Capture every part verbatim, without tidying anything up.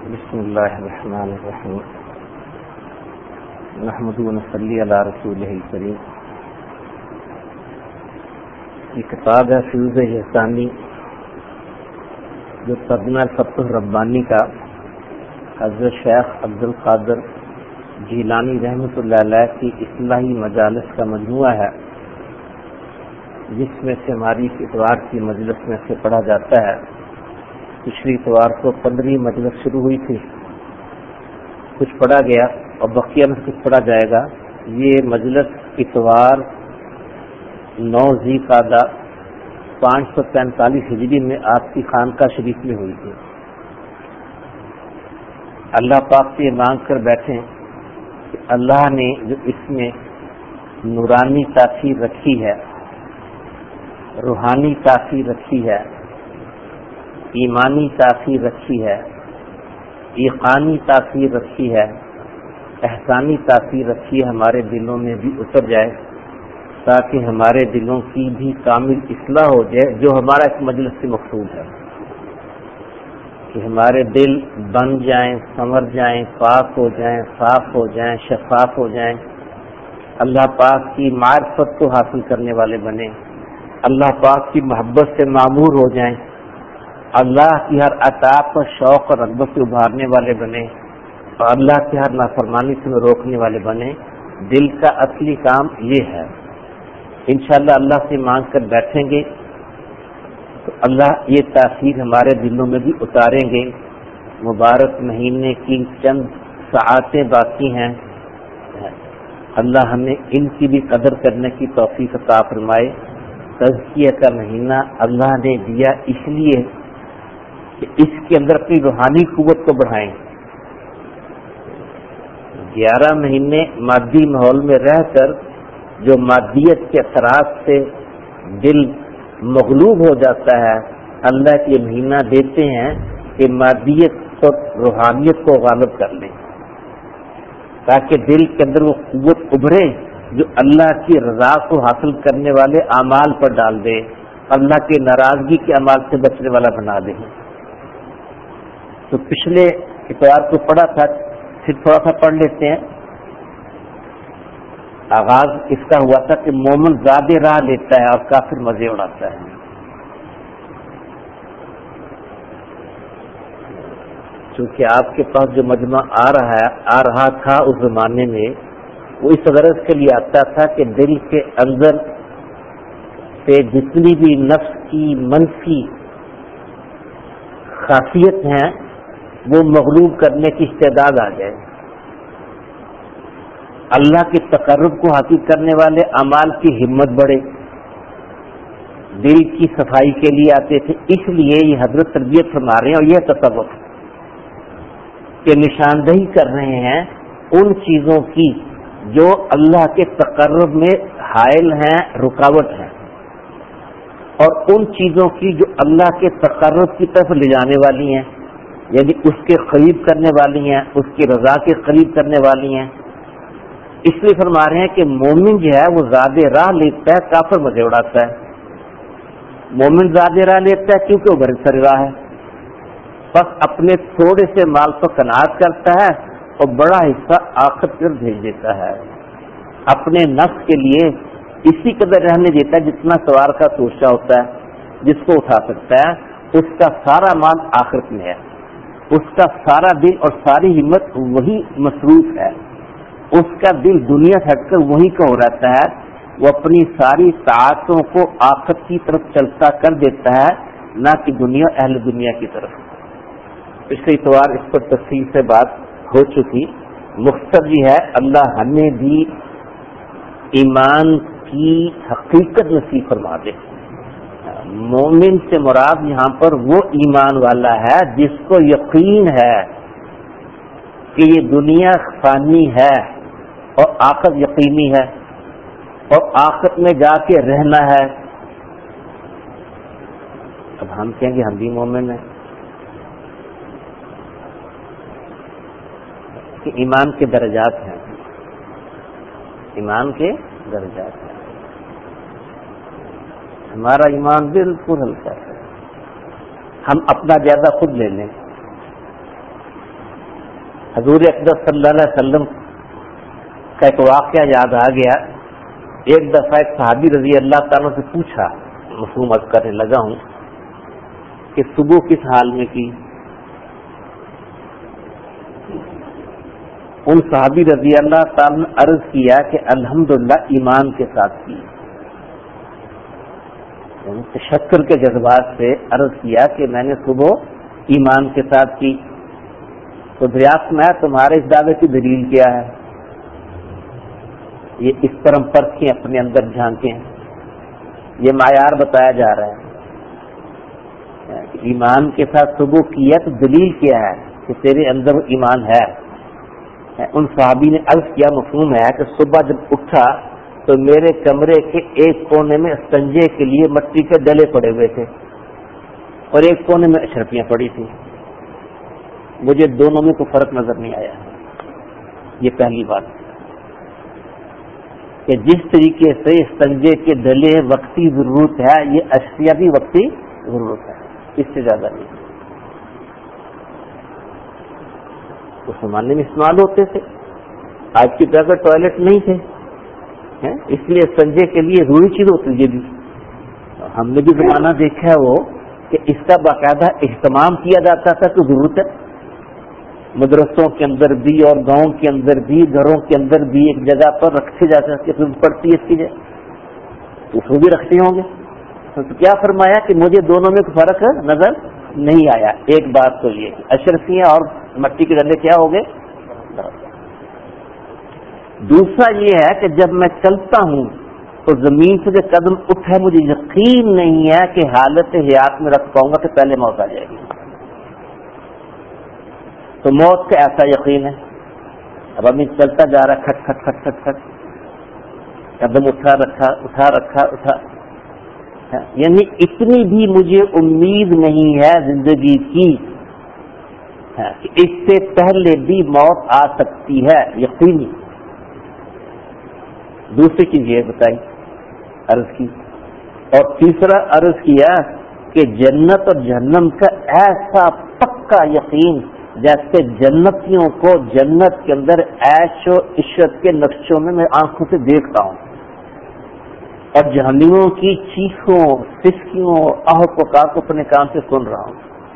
بسم اللہ الرحمن الرحیم نحمد و نصلی علی رسولہ الکریم. یہ کتاب ہے فیوز احسانی جو ترجمہ الفتح ربانی کا حضرت شیخ عبد القادر جیلانی رحمۃ اللہ علیہ کی اصلاحی مجالس کا مجموعہ ہے، جس میں سے ہماری اتوار کی مجلس میں سے پڑھا جاتا ہے. پچھلی اتوار کو پندرہویں مجلس شروع ہوئی تھی، کچھ پڑھا گیا اور بقیہ میں کچھ پڑھا جائے گا. یہ مجلس اتوار نو ذی القعدہ پانچ سو پینتالیس ہجری میں آپ کی خانقاہ شریف میں ہوئی تھی. اللہ پاک سے مانگ کر بیٹھیں کہ اللہ نے جو اس میں نورانی تاثیر رکھی ہے، روحانی تاثیر رکھی ہے، ایمانی تاثیر رکھی ہے، ایقانی تاثیر رکھی ہے، احسانی تاثیر رکھی ہے، ہمارے دلوں میں بھی اتر جائے، تاکہ ہمارے دلوں کی بھی کامل اصلاح ہو جائے، جو ہمارا اس مجلس سے مقصود ہے کہ ہمارے دل بن جائیں، سنور جائیں، پاک ہو جائیں، صاف ہو جائیں، شفاف ہو جائیں، اللہ پاک کی معرفت کو حاصل کرنے والے بنیں، اللہ پاک کی محبت سے معمور ہو جائیں، اللہ کی ہر عطا پر شوق اور رغبت سے ابھارنے والے بنے، اور اللہ کی ہر نافرمانی سے روکنے والے بنے. دل کا اصلی کام یہ ہے. انشاءاللہ اللہ سے مانگ کر بیٹھیں گے تو اللہ یہ تاثیر ہمارے دلوں میں بھی اتاریں گے. مبارک مہینے کی چند ساعتیں باقی ہیں، اللہ ہمیں ان کی بھی قدر کرنے کی توفیق عطا فرمائے. تزکیہ کا مہینہ اللہ نے دیا اس لیے کہ اس کے اندر اپنی روحانی قوت کو بڑھائیں. گیارہ مہینے مادی ماحول میں رہ کر جو مادیت کے اثرات سے دل مغلوب ہو جاتا ہے، اللہ کے مہینہ دیتے ہیں کہ مادیت اور روحانیت کو غالب کر لیں، تاکہ دل کے اندر وہ قوت ابھرے جو اللہ کی رضا کو حاصل کرنے والے اعمال پر ڈال دے، اللہ کے ناراضگی کے اعمال سے بچنے والا بنا دے. تو پچھلے اتوار کو پڑھا تھا، پھر تھوڑا سا پڑھ لیتے ہیں. آغاز اس کا ہوا تھا کہ مومن زیادہ راہ لیتا ہے اور کافر مزے اڑاتا ہے. چونکہ آپ کے پاس جو مجمع آ رہا ہے آ رہا تھا اس زمانے میں، وہ اس غرض کے لیے آتا تھا کہ دل کے اندر سے جتنی بھی نفس کی منفی خاصیت ہیں وہ مغلوب کرنے کی استعداد آ جائے. اللہ کے تقرب کو حاصل کرنے والے اعمال کی ہمت بڑھے. دل کی صفائی کے لیے آتے تھے، اس لیے یہ حضرت تربیت فرما رہے ہیں، اور یہ تصور کہ نشاندہی کر رہے ہیں ان چیزوں کی جو اللہ کے تقرب میں حائل ہیں، رکاوٹ ہیں، اور ان چیزوں کی جو اللہ کے تقرب کی طرف لے جانے والی ہیں، یعنی اس کے قریب کرنے والی ہیں، اس کی رضا کے قریب کرنے والی ہیں. اس لیے فرما رہے ہیں کہ مومن جو ہے وہ زیادہ راہ لیتا ہے، کافر مزے اڑاتا ہے. مومن زیادہ راہ لیتا ہے کیونکہ وہ بڑی ساری راہ ہے، بس اپنے تھوڑے سے مال پر قناعت کرتا ہے اور بڑا حصہ آخرت پر بھیج دیتا ہے. اپنے نفس کے لیے اسی قدر رہنے دیتا ہے جتنا سوار کا سوچا ہوتا ہے، جس کو اٹھا سکتا ہے. اس کا سارا مال آخرت میں ہے، اس کا سارا دل اور ساری ہمت وہی مصروف ہے. اس کا دل دنیا سے ہٹ کر وہیں کا ہو رہتا ہے. وہ اپنی ساری طاعتوں کو آخرت کی طرف چلتا کر دیتا ہے، نہ کہ دنیا اہل دنیا کی طرف. پچھلے اتوار اس پر تفصیل سے بات ہو چکی. مختصر یہ ہے، اللہ ہمیں بھی ایمان کی حقیقت نصیب فرما دے. مومن سے مراد یہاں پر وہ ایمان والا ہے جس کو یقین ہے کہ یہ دنیا فانی ہے اور آخرت یقینی ہے اور آخرت میں جا کے رہنا ہے. اب ہم کہیں گے ہم بھی مومن ہیں کہ ایمان کے درجات ہیں، ایمان کے درجات ہیں. ہمارا ایمان بالکل ہلکا ہے. ہم اپنا جائزہ خود لے لیں. حضور اقدس صلی اللہ علیہ وسلم کا ایک واقعہ یاد آ گیا. ایک دفعہ ایک صحابی رضی اللہ تعالیٰ سے پوچھا، مفہوم عرض کرنے لگا ہوں کہ صبح کس حال میں کی؟ ان صحابی رضی اللہ تعالیٰ نے عرض کیا کہ الحمدللہ ایمان کے ساتھ کی. تشکر کے جذبات سے عرض کیا کہ میں نے صبح ایمان کے ساتھ کی. تو دریافت میں تمہارے اس دعوے کی دلیل کیا ہے؟ یہ اس طرح پرکھیں، اپنے اندر جھانکیں. یہ معیار بتایا جا رہا ہے کہ ایمان کے ساتھ صبح کیا تو دلیل کیا ہے کہ تیرے اندر ایمان ہے. ان صحابی نے عرض کیا مفہوم ہے کہ صبح جب اٹھا تو میرے کمرے کے ایک کونے میں استنجے کے لیے مٹی کے ڈلے پڑے ہوئے تھے اور ایک کونے میں اشرفیاں پڑی تھی. مجھے دونوں میں کوئی فرق نظر نہیں آیا. یہ پہلی بات کہ جس طریقے سے استنجے کے ڈلے وقتی ضرورت ہے، یہ اشیاء بھی وقتی ضرورت ہے، اس سے زیادہ نہیں. اس زمانے میں استعمال ہوتے تھے، آج کی طرح ٹوائلٹ نہیں تھے، اس لیے استنجے کے لیے ضروری چیز ہوتی ہے. بھی ہم نے بھی زمانہ دیکھا ہے وہ کہ اس کا باقاعدہ اہتمام کیا جاتا تھا کہ ضرورت ہے. مدرسوں کے اندر بھی اور گاؤں کے اندر بھی، گھروں کے اندر بھی ایک جگہ پر رکھے جاتے ہیں کہ پڑتی ہے اس کی جگہ، اس کو بھی رکھتے ہوں گے. تو کیا فرمایا کہ مجھے دونوں میں کوئی فرق نظر نہیں آیا. ایک بات تو یہ اشرفیاں اور مٹی کے ڈلے کیا ہو گئے. دوسرا یہ ہے کہ جب میں چلتا ہوں تو زمین سے جو قدم اٹھا مجھے یقین نہیں ہے کہ حالت حیات میں رکھ پاؤں گا کہ پہلے موت آ جائے گی. تو موت کا ایسا یقین ہے. اب ابھی چلتا جا رہا کھٹ کھٹ کھٹ کھٹ کھٹ قدم اٹھا رکھا اٹھا رکھا اٹھا، یعنی اتنی بھی مجھے امید نہیں ہے زندگی کی کہ اس سے پہلے بھی موت آ سکتی ہے، یقینی. دوسری چیز یہ بتائی عرض کی. اور تیسرا عرض کیا کہ جنت اور جہنم کا ایسا پکا یقین جیسے جنتیوں کو جنت کے اندر عیش و عشرت کے نقشوں میں میں آنکھوں سے دیکھتا ہوں اور جہنمیوں کی چیخوں سسکیوں آہ پکار کو اپنے کان سے سن رہا ہوں.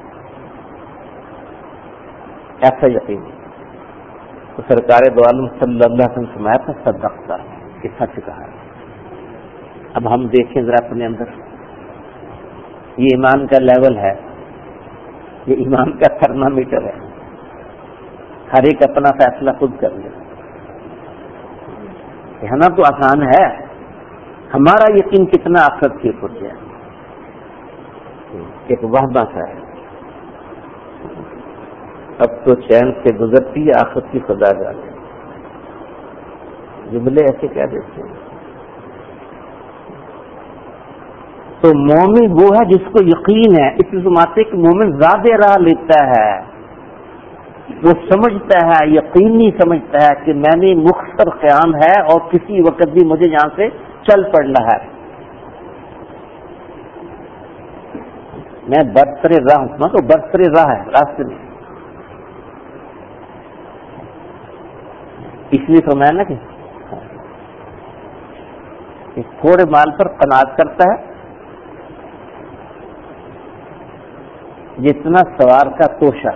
ایسا یقین تو سرکار دو عالم صلی اللہ علیہ وسلم فرمایا تھا صدقتا، کہ سچ کہا. اب ہم دیکھیں ذرا اپنے اندر، یہ ایمان کا لیول ہے، یہ ایمان کا تھرمامیٹر ہے. ہر ایک اپنا فیصلہ خود کر لے. کہنا تو آسان ہے، ہمارا یقین کتنا آخرت کے اوپر ہے. ایک وہمہ سا ہے، اب تو چین سے گزرتی ہے آخرت کی خدا جانے. جملے ایسے کہہ دیتے ہیں. تو مومن وہ ہے جس کو یقین ہے. اس زمانے کے مومن زیادہ راہ لیتا ہے، وہ سمجھتا ہے، یقینی سمجھتا ہے کہ میں نے مختصر قیام ہے اور کسی وقت بھی مجھے یہاں سے چل پڑنا ہے. میں برسر راہ ہوں تو برسر راہ ہے، راستے میں. اس لیے تو میں نا کہ تھوڑے مال پر قناعت کرتا ہے، جتنا سوار کا توشہ،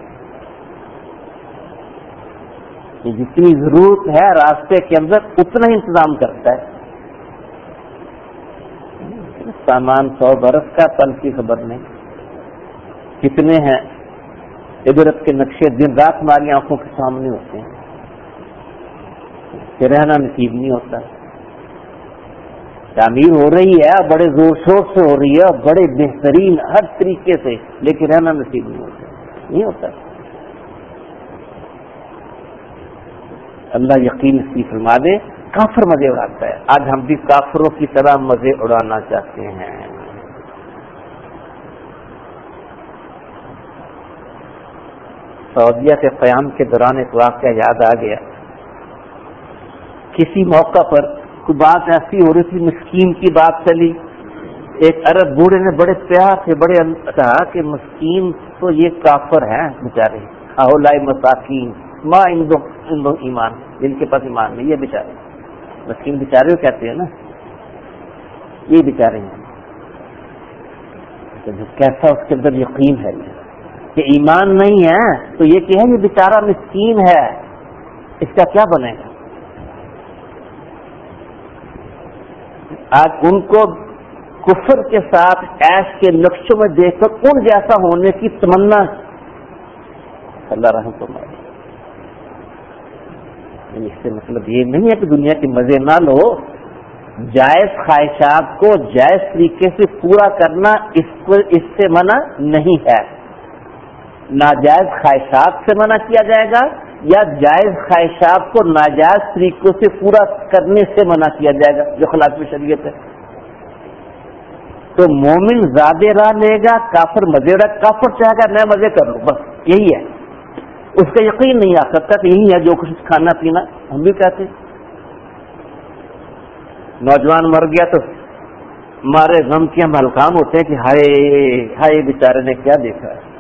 جتنی ضرورت ہے راستے کے اندر اتنا ہی انتظام کرتا ہے. سامان سو برس کا، پل کی خبر نہیں. کتنے ہیں عبرت کے نقشے دن رات ہماری آنکھوں کے سامنے ہوتے ہیں کہ رہنا نصیب نہیں ہوتا. تعمیر ہو رہی ہے، بڑے زور شور سے ہو رہی ہے، بڑے بہترین ہر طریقے سے، لیکن رہنا نصیب نہیں ہوتا نہیں ہوتا اللہ یقین نصیب فرما دے. کافر مزے اڑاتا ہے. آج ہم بھی کافروں کی طرح مزے اڑانا چاہتے ہیں. سعودیہ کے قیام کے دوران ایک واقعہ یاد آ گیا. کسی موقع پر کوئی بات ایسی ہو رہی تھی، مسکین کی بات چلی. ایک عرب بوڑھے نے بڑے پیار سے بڑے کہا کہ مسکین تو یہ کافر ہیں بیچارے، اولائے مساکین ما عندهم ایمان، جن کے پاس ایمان نہیں، یہ بیچارے مسکین بیچارے کہتے ہیں نا، یہ بیچارے ہیں جو کیسا اس کے اندر یقین ہے کہ ایمان نہیں ہے تو یہ کہ ہے یہ بیچارہ مسکین ہے، اس کا کیا بنے گا؟ آج ان کو کفر کے ساتھ عیش کے نقشوں میں دیکھ کر ان جیسا ہونے کی تمنا، اللہ رحم فرمائے۔ اس سے مطلب یہ نہیں ہے کہ دنیا کے مزے نہ لو، جائز خواہشات کو جائز طریقے سے پورا کرنا اس کو اس سے منع نہیں ہے، ناجائز خواہشات سے منع کیا جائے گا یا جائز خواہشات کو ناجائز طریقوں سے پورا کرنے سے منع کیا جائے گا جو خلاف شریعت ہے۔ تو مومن زیادہ راہ لے گا، کافر مزے رہا، کافر چاہے گا میں مزے کر لوں، بس یہی ہے، اس کا یقین نہیں آ سکتا کہ یہی ہے جو کچھ کھانا پینا۔ ہم بھی کہتے ہیں نوجوان مر گیا تو ہمارے غم کے ہم ہلکام ہوتے ہیں کہ ہائے ہائے بیچارے نے کیا دیکھا ہے،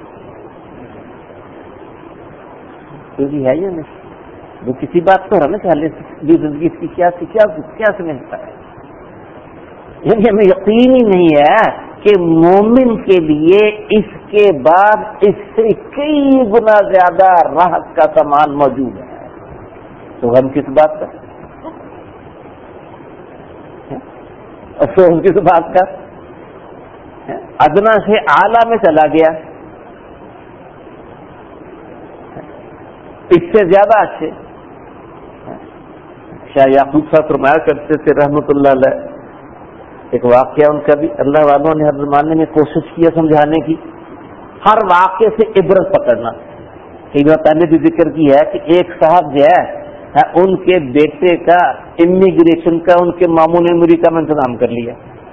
کیونکہ ہے یا نہیں وہ کسی بات پر ہمیں پہلے زندگی اس کی کیا کیا کیا سمجھتا ہے، یعنی ہمیں یقین ہی نہیں ہے کہ مومن کے لیے اس کے بعد اس سے کئی گنا زیادہ راحت کا سامان موجود ہے، تو ہم کس بات کا افسوس کس بات کا؟ ادنا سے اعلیٰ میں چلا گیا، اس سے زیادہ اچھے۔ شاہ یعقوب صاحب فرمایا کرتے تھے رحمۃ اللہ علیہ، ایک واقعہ ان کا بھی، اللہ والوں نے ہر زمانے میں کوشش کی سمجھانے کی، ہر واقعے سے عبرت پکڑنا۔ کئی بار پہلے بھی ذکر کی ہے کہ ایک صاحب جو ہے ان کے بیٹے کا امیگریشن کا ان کے ماموں نے امریکہ میں انتظام کر لیا،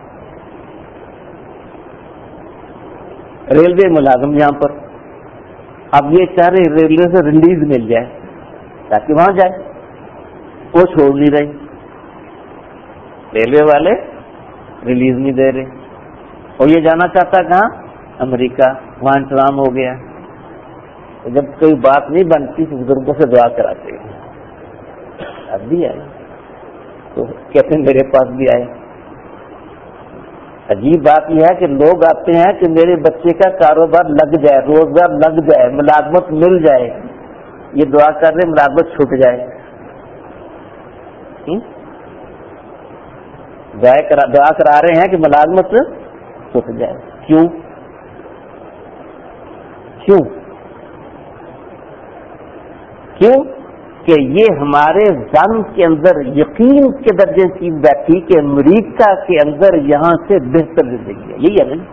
ریلوے ملازم یہاں پر، اب یہ چاہ رہے ریلوے سے ریلیز مل جائے تاکہ وہاں جائے، وہ چھوڑ نہیں رہے، ریلوے والے ریلیز نہیں دے رہے، اور یہ جانا چاہتا کہاں؟ امریکہ، وہاں انتظام ہو گیا۔ جب کوئی بات نہیں بنتی تو بزرگوں سے دعا کراتے ہیں، اب بھی آئے تو کہتے ہیں میرے پاس بھی آئے۔ عجیب بات یہ ہے کہ لوگ آتے ہیں کہ میرے بچے کا کاروبار لگ جائے، روزگار لگ جائے، ملازمت مل جائے، یہ دعا کر رہے ملازمت چھوٹ جائے، دعا کرا رہے ہیں کہ ملازمت چھوٹ جائے۔ کیوں کیوں کیوں کہ یہ ہمارے ذہن کے اندر یقین کے درجے چیز بیٹھی کہ امریکہ کے اندر یہاں سے بہتر زندگی ہے، یہی ہے نا،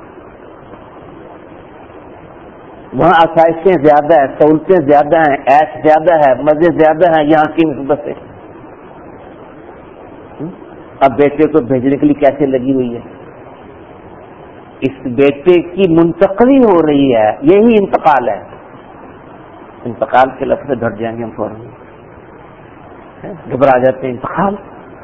وہاں آسائشیں زیادہ ہیں، سہولتیں زیادہ ہیں، عیش زیادہ ہے، مزے زیادہ ہیں یہاں کی نسبت سے۔ اب بیٹے کو بھیجنے کے لیے کیسے لگی ہوئی ہے، اس بیٹے کی منتقلی ہو رہی ہے، یہی انتقال ہے۔ انتقال کے لفظ سے ڈٹ جائیں گے ہم فوراً، گھبرا جاتے ہیں۔ انتقال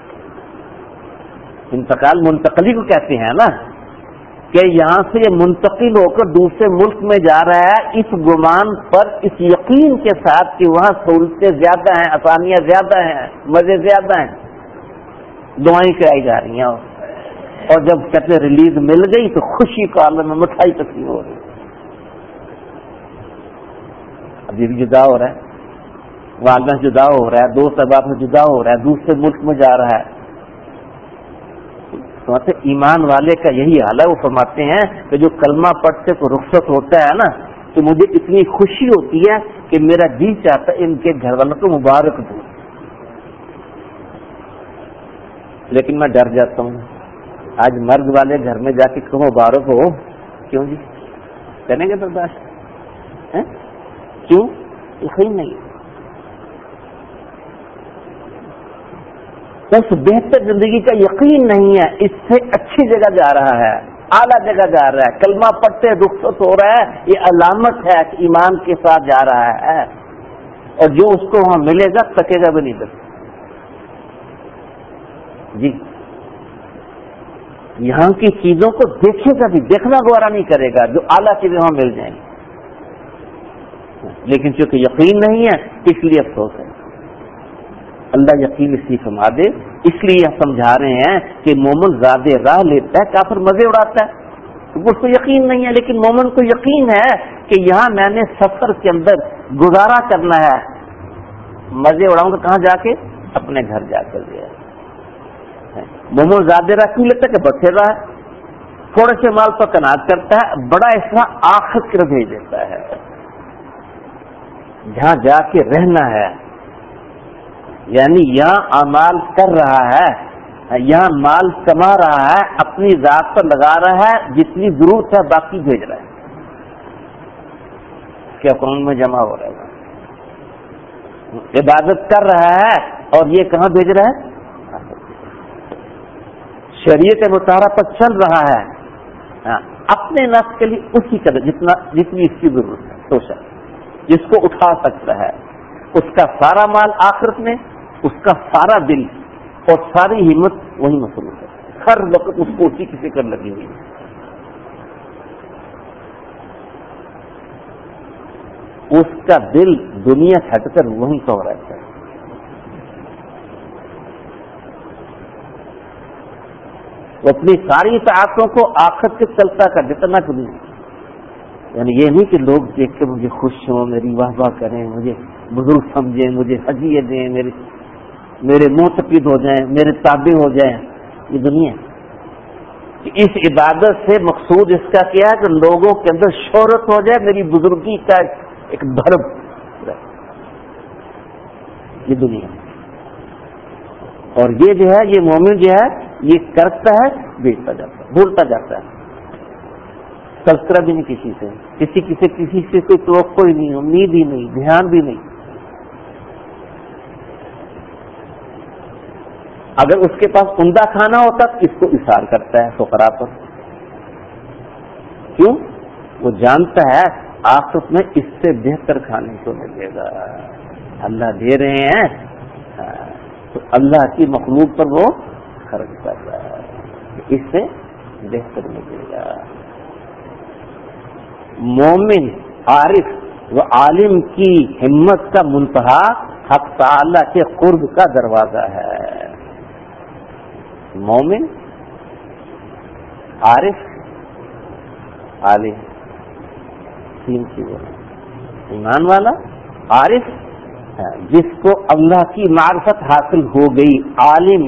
انتقال منتقلی کو کہتے ہیں نا، کہ یہاں سے یہ منتقل ہو کر دوسرے ملک میں جا رہا ہے اس گمان پر، اس یقین کے ساتھ کہ وہاں سہولتیں زیادہ ہیں، آسانیاں زیادہ ہیں، مزے زیادہ ہیں، دعائیں کرائی جا رہی ہیں، اور جب کہتے ہیں ریلیز مل گئی تو خوشی کا عالم میں مٹھائی تقسیم ہو رہی ہے۔ اب یہ بھی جدا ہو رہا ہے، والدہ سے جدا ہو رہا ہے، دوست احباب سے جدا ہو رہا ہے، دوسرے ملک میں جا رہا ہے۔ فرماتے ایمان والے کا یہی حال ہے، وہ فرماتے ہیں کہ جو کلمہ پڑھتے کو رخصت ہوتا ہے نا تو مجھے اتنی خوشی ہوتی ہے کہ میرا جی چاہتا ہے ان کے گھر والوں کو مبارک دوں، لیکن میں ڈر جاتا ہوں۔ آج مرد والے گھر میں جا کے کہو مبارک ہو، کیوں جی کریں گے برداشت؟ کیوں؟ یقین نہیں، بس بہتر زندگی کا یقین نہیں ہے، اس سے اچھی جگہ جا رہا ہے، اعلیٰ جگہ جا رہا ہے، کلمہ پڑھتے رخصت ہو رہا ہے، یہ علامت ہے کہ ایمان کے ساتھ جا رہا ہے، اور جو اس کو وہاں ملے گا تکے گا بھی نہیں بس۔ جی یہاں کی چیزوں کو دیکھے گا بھی، دیکھنا گوارا نہیں کرے گا، جو اعلیٰ چیزیں وہاں مل جائیں گی۔ لیکن چونکہ یقین نہیں ہے اس لیے افسوس ہے. اللہ یقین اس لیے فرما دے, اس لیے ہم سمجھا رہے ہیں کہ مومن زیادہ راہ لیتا ہے, کافر مزے اڑاتا ہے. اس کو یقین نہیں ہے, لیکن مومن کو یقین ہے کہ یہاں میں نے سفر کے اندر گزارا کرنا ہے. مزے اڑاؤں گا کہاں جا کے؟ اپنے گھر جا کر جو ہے. مومن زیادہ راہ کیوں لیتا ہے کہ بچے رہا ہے, تھوڑے سے مال پر کناز کرتا ہے, بڑا حصہ آخرت کی طرف بھیج دیتا ہے جہاں جا کے رہنا ہے. یعنی یہاں اعمال کر رہا ہے, یہاں مال کما رہا ہے, اپنی ذات پر لگا رہا ہے, جتنی ضرورت ہے باقی بھیج رہا ہے, اس کے اکاؤنٹ میں جمع ہو رہا ہے. عبادت کر رہا ہے اور یہ کہاں بھیج رہا ہے؟ شریعت مطالعہ پر چل رہا ہے, اپنے نفس کے لیے اسی قدر جتنا جتنی اس کی ضرورت ہے, سوچا جس کو اٹھا سکتا ہے. اس کا سارا مال آخرت میں, اس کا سارا دل اور ساری ہمت وہی مصروف ہے, ہر وقت اس کو اسی کی فکر لگی ہوئی ہے. اس کا دل دنیا سے ہٹ کر وہیں سو رہتا ہے. وہ اپنی ساری طاقتوں کو آخرت سے چلتا کر دیتا نہ کبھی. یعنی یہ نہیں کہ لوگ دیکھ کے مجھے خوش ہوں, میری واہ واہ کریں, مجھے بزرگ سمجھیں, مجھے ہدیے دیں, میرے میرے معتقد ہو جائیں, میرے تابع ہو جائیں. یہ دنیا اس عبادت سے مقصود اس کا کیا ہے کہ لوگوں کے اندر شہرت ہو جائے, میری بزرگی کا ایک بھرب. یہ دنیا. اور یہ جو ہے یہ مومن جو ہے یہ کرتا ہے, بیچتا جاتا ہے, بھولتا جاتا ہے. تذکرہ بھی نہیں کسی سے, کسی کسی کسی سے کوئی توقع ہی نہیں, امید ہی نہیں, دھیان بھی نہیں. اگر اس کے پاس عمدہ کھانا ہوتا تو اس کو اثار کرتا ہے فقراء پر. کیوں؟ وہ جانتا ہے آخرت میں اس سے بہتر کھانے کو ملے گا. اللہ دے رہے ہیں تو اللہ کی مخلوق پر وہ خرچ کر رہا ہے, اس سے بہتر ملے گا. مومن عارف و عالم کی ہمت کا منتہا حق تعالی کے قرب کا دروازہ ہے. مومن عارف عالم تین چیزیں. ایمان والا, عارف جس کو اللہ کی معرفت حاصل ہو گئی, عالم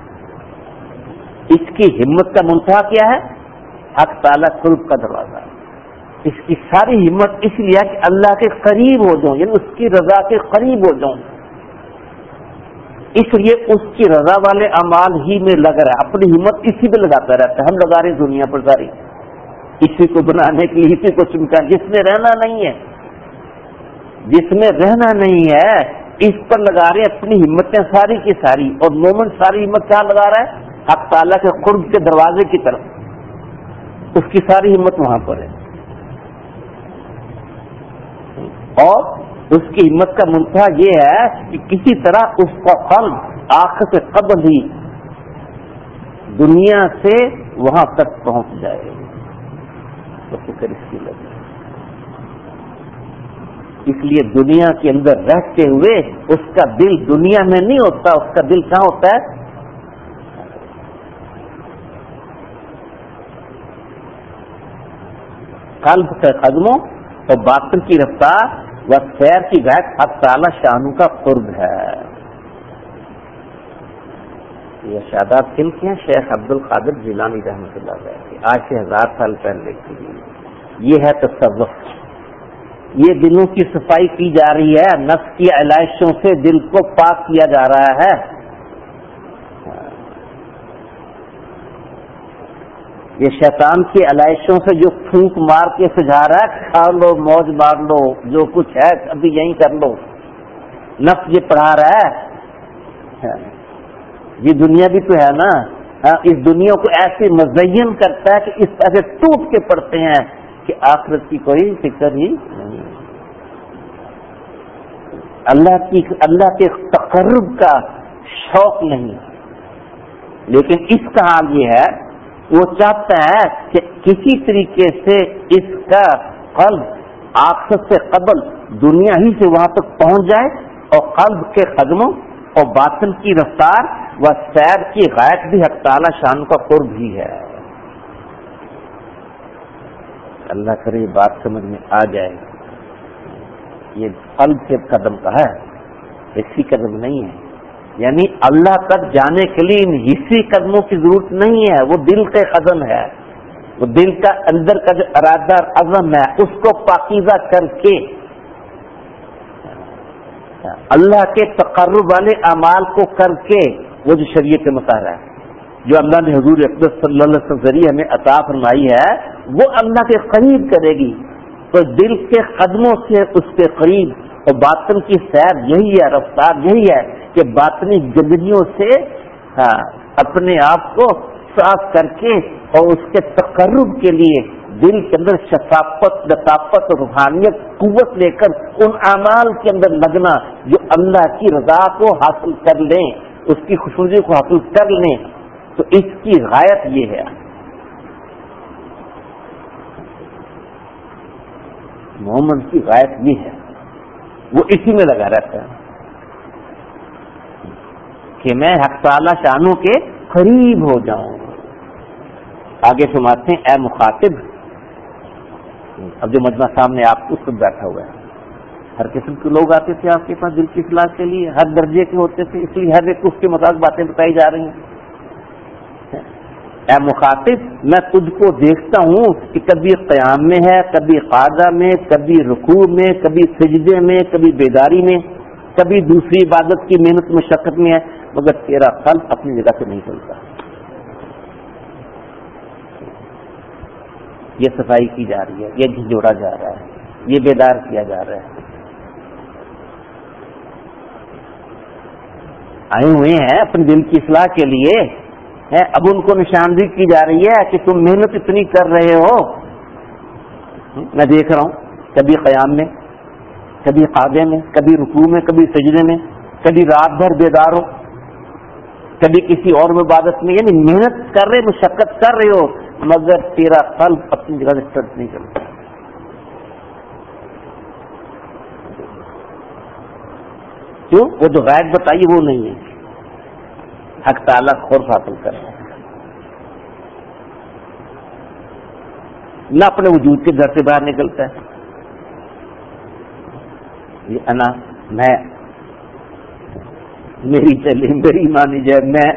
اس کی ہمت کا منتہا کیا ہے؟ حق تعالی قرب کا دروازہ. اس کی ساری ہمت اس لیے کہ اللہ کے قریب ہو جاؤں, یعنی اس کی رضا کے قریب ہو جاؤں. اس لیے اس کی رضا والے اعمال ہی میں لگ رہا ہے, اپنی ہمت اسی میں لگاتا رہتا ہے. ہم لگا رہے دنیا پر ساری, اسی کو بنانے کے لیے, اسی کو چمکا, جس میں رہنا نہیں ہے, جس میں رہنا نہیں ہے اس پر لگا رہے اپنی ہمتیں ساری کی ساری. اور مومن ساری ہمت کہاں لگا رہا ہے؟ حق تعالیٰ کے قرب کے دروازے کی طرف. اس کی ساری ہمت وہاں پر ہے, اور اس کی ہمت کا منتہا یہ ہے کہ کسی طرح اس کا قلب آخر سے قبل ہی دنیا سے وہاں تک پہنچ جائے. تو فکر اس کی لگے. اس لیے دنیا کے اندر رہتے ہوئے اس کا دل دنیا میں نہیں ہوتا, اس کا دل کہاں ہوتا ہے؟ قلب کے قدموں اور باطن کی رفتار و سیر کی گھاٹ حق تعالی شانو کا قرب ہے. یہ شاداب کن کے ہیں؟ شیخ عبد القادر جیلانی رحمۃ اللہ علیہ, آج سے ہزار سال پہلے کی. یہ ہے تصوف. یہ دلوں کی صفائی کی جا رہی ہے, نفس کی علائشوں سے دل کو پاک کیا جا رہا ہے. یہ شیطان کی علائشوں سے جو پھونک مار کے سجا رہا ہے, کھا لو, موج مار لو, جو کچھ ہے ابھی یہیں کر لو, نفس یہ پڑھا رہا ہے. یہ دنیا بھی تو ہے نا, اس دنیا کو ایسے مزین کرتا ہے کہ اس طرح سے ٹوٹ کے پڑتے ہیں کہ آخرت کی کوئی فکر ہی نہیں. اللہ کی اللہ کے تقرب کا شوق نہیں. لیکن اس کا حال یہ ہے, وہ چاہتا ہے کہ کسی طریقے سے اس کا قلب آخرت سے قبل دنیا ہی سے وہاں تک پہنچ جائے، اور قلب کے قدموں اور باطن کی رفتار و سیر کی غایت بھی حق تعالی شان کا قرب ہی ہے۔ اللہ کرے یہ بات سمجھ میں آ جائے، یہ قلب کے قدم کا ہے، حصی قدم نہیں ہے، یعنی اللہ تک جانے کے لیے ان حصی قدموں کی ضرورت نہیں ہے، وہ دل کے قدم ہے، وہ دل کا اندر کا جو ارادہ اور عزم ہے اس کو پاکیزہ کر کے اللہ کے تقرب والے اعمال کو کر کے، وہ جو شریعت مطالعہ ہے جو اللہ نے حضور اقدس صلی اللہ علیہ وسلم ذریعے ہمیں عطا فرمائی ہے، وہ اللہ کے قریب کرے گی، تو دل کے قدموں سے اس کے قریب، اور باطن کی سیر یہی ہے، رفتار یہی ہے کہ باطنی گندگیوں سے ہاں اپنے آپ کو صاف کر کے اور اس کے تقرب کے لیے دل کے اندر شفافت، لطافت اور روحانیت قوت لے کر ان اعمال کے اندر لگنا جو اللہ کی رضا کو حاصل کر لیں، اس کی خوشنودی کو حاصل کر لیں، تو اس کی غایت یہ ہے۔ محمد کی غایت یہ ہے، وہ اسی میں لگا رہتا ہے کہ میں حق تعالی شانوں کے قریب ہو جاؤں۔ آگے سماتے ہیں، اے مخاطب، اب جو مجمع سامنے آپ اس پر بیٹھا ہوا ہے، ہر قسم کے لوگ آتے تھے آپ کے پاس دل کی اصلاح کے لیے، ہر درجے کے ہوتے تھے، اس لیے ہر ایک اس کے مطابق باتیں بتائی جا رہی ہیں۔ اے مخاطب، میں تجھ کو دیکھتا ہوں کہ کبھی قیام میں ہے، کبھی قعدہ میں، کبھی رکوع میں، کبھی سجدے میں، کبھی بیداری میں، کبھی دوسری عبادت کی محنت مشقت میں ہے، مگر تیرا قلب اپنی جگہ سے نہیں چلتا۔ یہ صفائی کی جا رہی ہے، یہ جھنجھوڑا جا رہا ہے، یہ بیدار کیا جا رہا ہے۔ آئے ہوئے ہیں اپنے دل کی اصلاح کے لیے، اب ان کو نشاندہی کی جا رہی ہے کہ تم محنت اتنی کر رہے ہو، میں دیکھ رہا ہوں کبھی قیام میں، کبھی قعدے میں، کبھی رکوع میں، کبھی سجدے میں، کبھی رات بھر بیدار ہو، کبھی کسی اور عبادت میں، یعنی محنت کر رہے، مشقت کر رہے ہو، مگر تیرا قلب اپنی جگہ سے ٹٹ نہیں کرتا۔ کیوں؟ وہ جو غائب بتائیے وہ نہیں ہے، حق تعالیٰ خوف حاصل کرے، نہ اپنے وجود کے گھر سے باہر نکلتا ہے، یہ انا میں، میری چلی، میری مانی جائے، میں،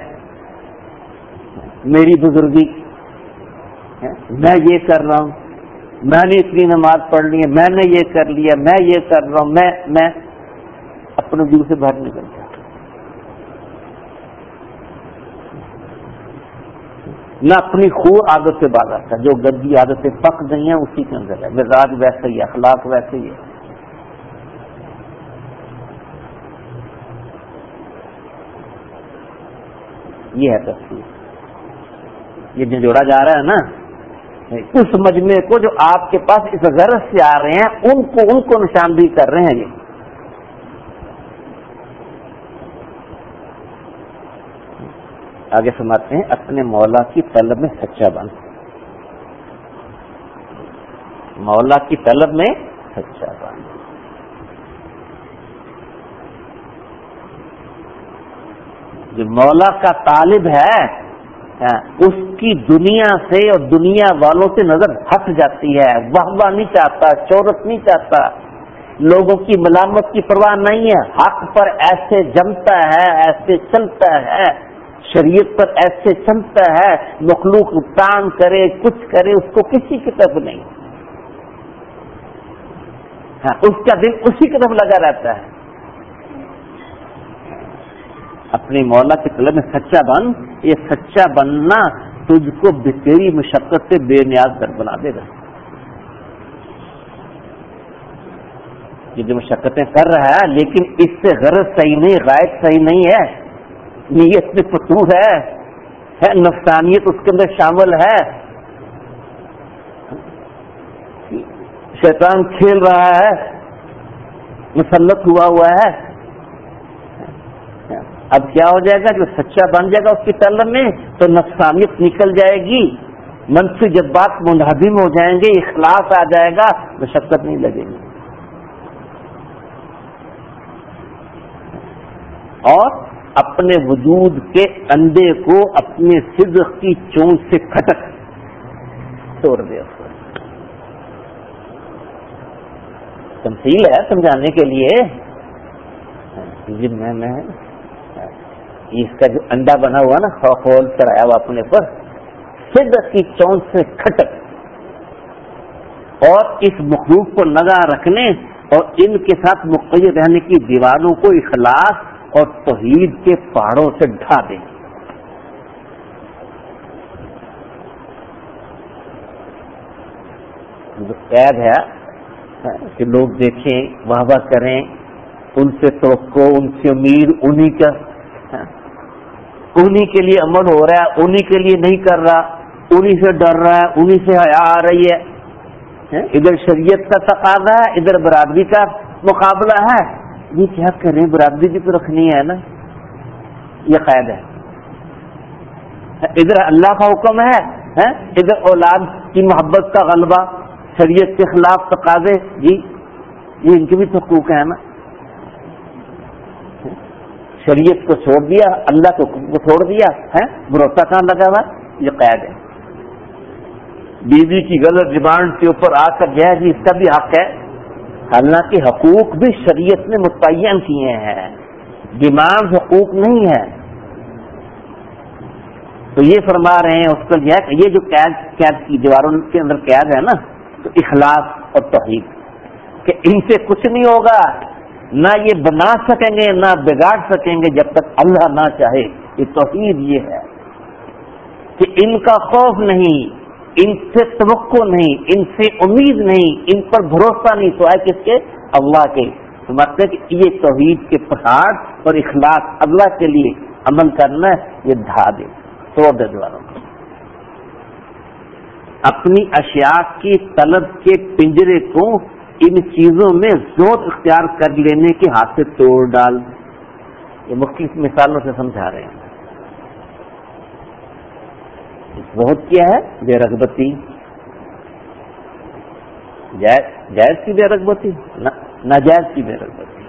میری بزرگی، میں یہ کر رہا ہوں، میں نے اتنی نماز پڑھ لی ہے، میں نے یہ کر لیا، میں یہ کر رہا ہوں، میں میں اپنے دل سے باہر نکلتا، نہ اپنی خوب عادت سے باہر آتا، جو گندی عادتیں پک گئی ہیں اسی کے اندر ہے، مزاج ویسے ہی ہے، اخلاق ویسے ہی ہے۔ یہ ہے تفصیل، یہ جوڑا جا رہا ہے نا، اس مجمع کو جو آپ کے پاس اس غرض سے آ رہے ہیں ان کو ان کو نشاندہی کر رہے ہیں۔ یہ آگے سمجھتے ہیں، اپنے مولا کی طلب میں سچا بن، مولا کی طلب میں سچا بن۔ جو مولا کا طالب ہے اس کی دنیا سے اور دنیا والوں سے نظر ہٹ جاتی ہے، واہ نہیں چاہتا، شہرت نہیں چاہتا، لوگوں کی ملامت کی پرواہ نہیں ہے، حق پر ایسے جمتا ہے، ایسے چلتا ہے، شریعت پر ایسے چلتا ہے، مخلوق تان کرے کچھ کرے اس کو کسی کی طرف نہیں، ہاں اس کا دل اسی کی طرف لگا رہتا ہے۔ اپنی مولا کے طلب میں سچا بن، یہ سچا بننا تجھ کو تیری مشقت سے بے نیاز کر بنا دے گا۔ یہ جو مشقتیں کر رہا ہے لیکن اس سے غرض صحیح نہیں، غائب صحیح نہیں ہے، نیت میں فتور ہے، ہے نفسانیت اس کے اندر شامل ہے، شیطان کھیل رہا ہے، مسلط ہوا ہوا ہے۔ اب کیا ہو جائے گا؟ جو سچا بن جائے گا اس کی طلب میں تو نفسانیت نکل جائے گی، منفی جذبات منہدم ہو جائیں گے، اخلاص آ جائے گا، مشقت نہیں لگے گی. اور اپنے وجود کے اندے کو اپنے صدق کی چونچ سے کھٹک توڑ دے. تمثیل ہے سمجھانے کے لیے. میں میں اس کا جو انڈا بنا ہوا نا خول چڑھایا ہوا اپنے پر، صدق کی چونچ سے کھٹک، اور اس مخلوق کو نگاہ رکھنے اور ان کے ساتھ مقید رہنے کی دیواروں کو اخلاص اور توحید کے پہاڑوں سے ڈھا دیں. جو قید ہے کہ لوگ دیکھیں، واہ واہ کریں، ان سے توقع، ان سے امید، انہی کا انہی کے لیے عمل ہو رہا ہے، انہی کے لیے نہیں کر رہا، انہی سے ڈر رہا ہے، انہی سے حیا آ رہی ہے. ادھر شریعت کا تقاضا ہے، ادھر برادری کا مقابلہ ہے. یہ کیا کریں، برادری بھی تو رکھنی ہے نا. یہ قید ہے. ادھر اللہ کا حکم ہے، ادھر اولاد کی محبت کا غلبہ، شریعت کے خلاف تقاضے. جی یہ ان کے بھی حقوق ہیں نا. شریعت کو چھوڑ دیا، اللہ کو کو چھوڑ دیا ہے، بھروسہ کہاں لگا ہوا. یہ قید ہے. بیوی کی غلط ڈیمانڈ کے اوپر آ کر جو ہے جی اس کا بھی حق ہے، حالانکہ حقوق بھی شریعت نے متعین کیے ہیں، ڈیمانڈ حقوق نہیں ہے. تو یہ فرما رہے ہیں اس کا یہ یہ جو قید قید کی دیواروں کے اندر قید ہے نا، تو اخلاص اور توحید کہ ان سے کچھ نہیں ہوگا، نہ یہ بنا سکیں گے نہ بگاڑ سکیں گے جب تک اللہ نہ چاہے. یہ توحید یہ ہے کہ ان کا خوف نہیں، ان سے توقع نہیں، ان سے امید نہیں، ان پر بھروسہ نہیں، تو ہے کس کے؟ اللہ کے. تو مطلب کہ یہ توحید کے پہاڑ اور اخلاص اللہ کے لیے عمل کرنا ہے، یہ ڈھا دے، توڑ دے دواروں کو. اپنی اشیاء کی طلب کے پنجرے کو ان چیزوں میں زور اختیار کر لینے کے ہاتھ سے توڑ ڈال. یہ مختلف مثالوں سے سمجھا رہے ہیں. بہت کیا ہے بے رغبتی، جائز جائز کی بے رغبتی، ناجائز کی بے رغبتی.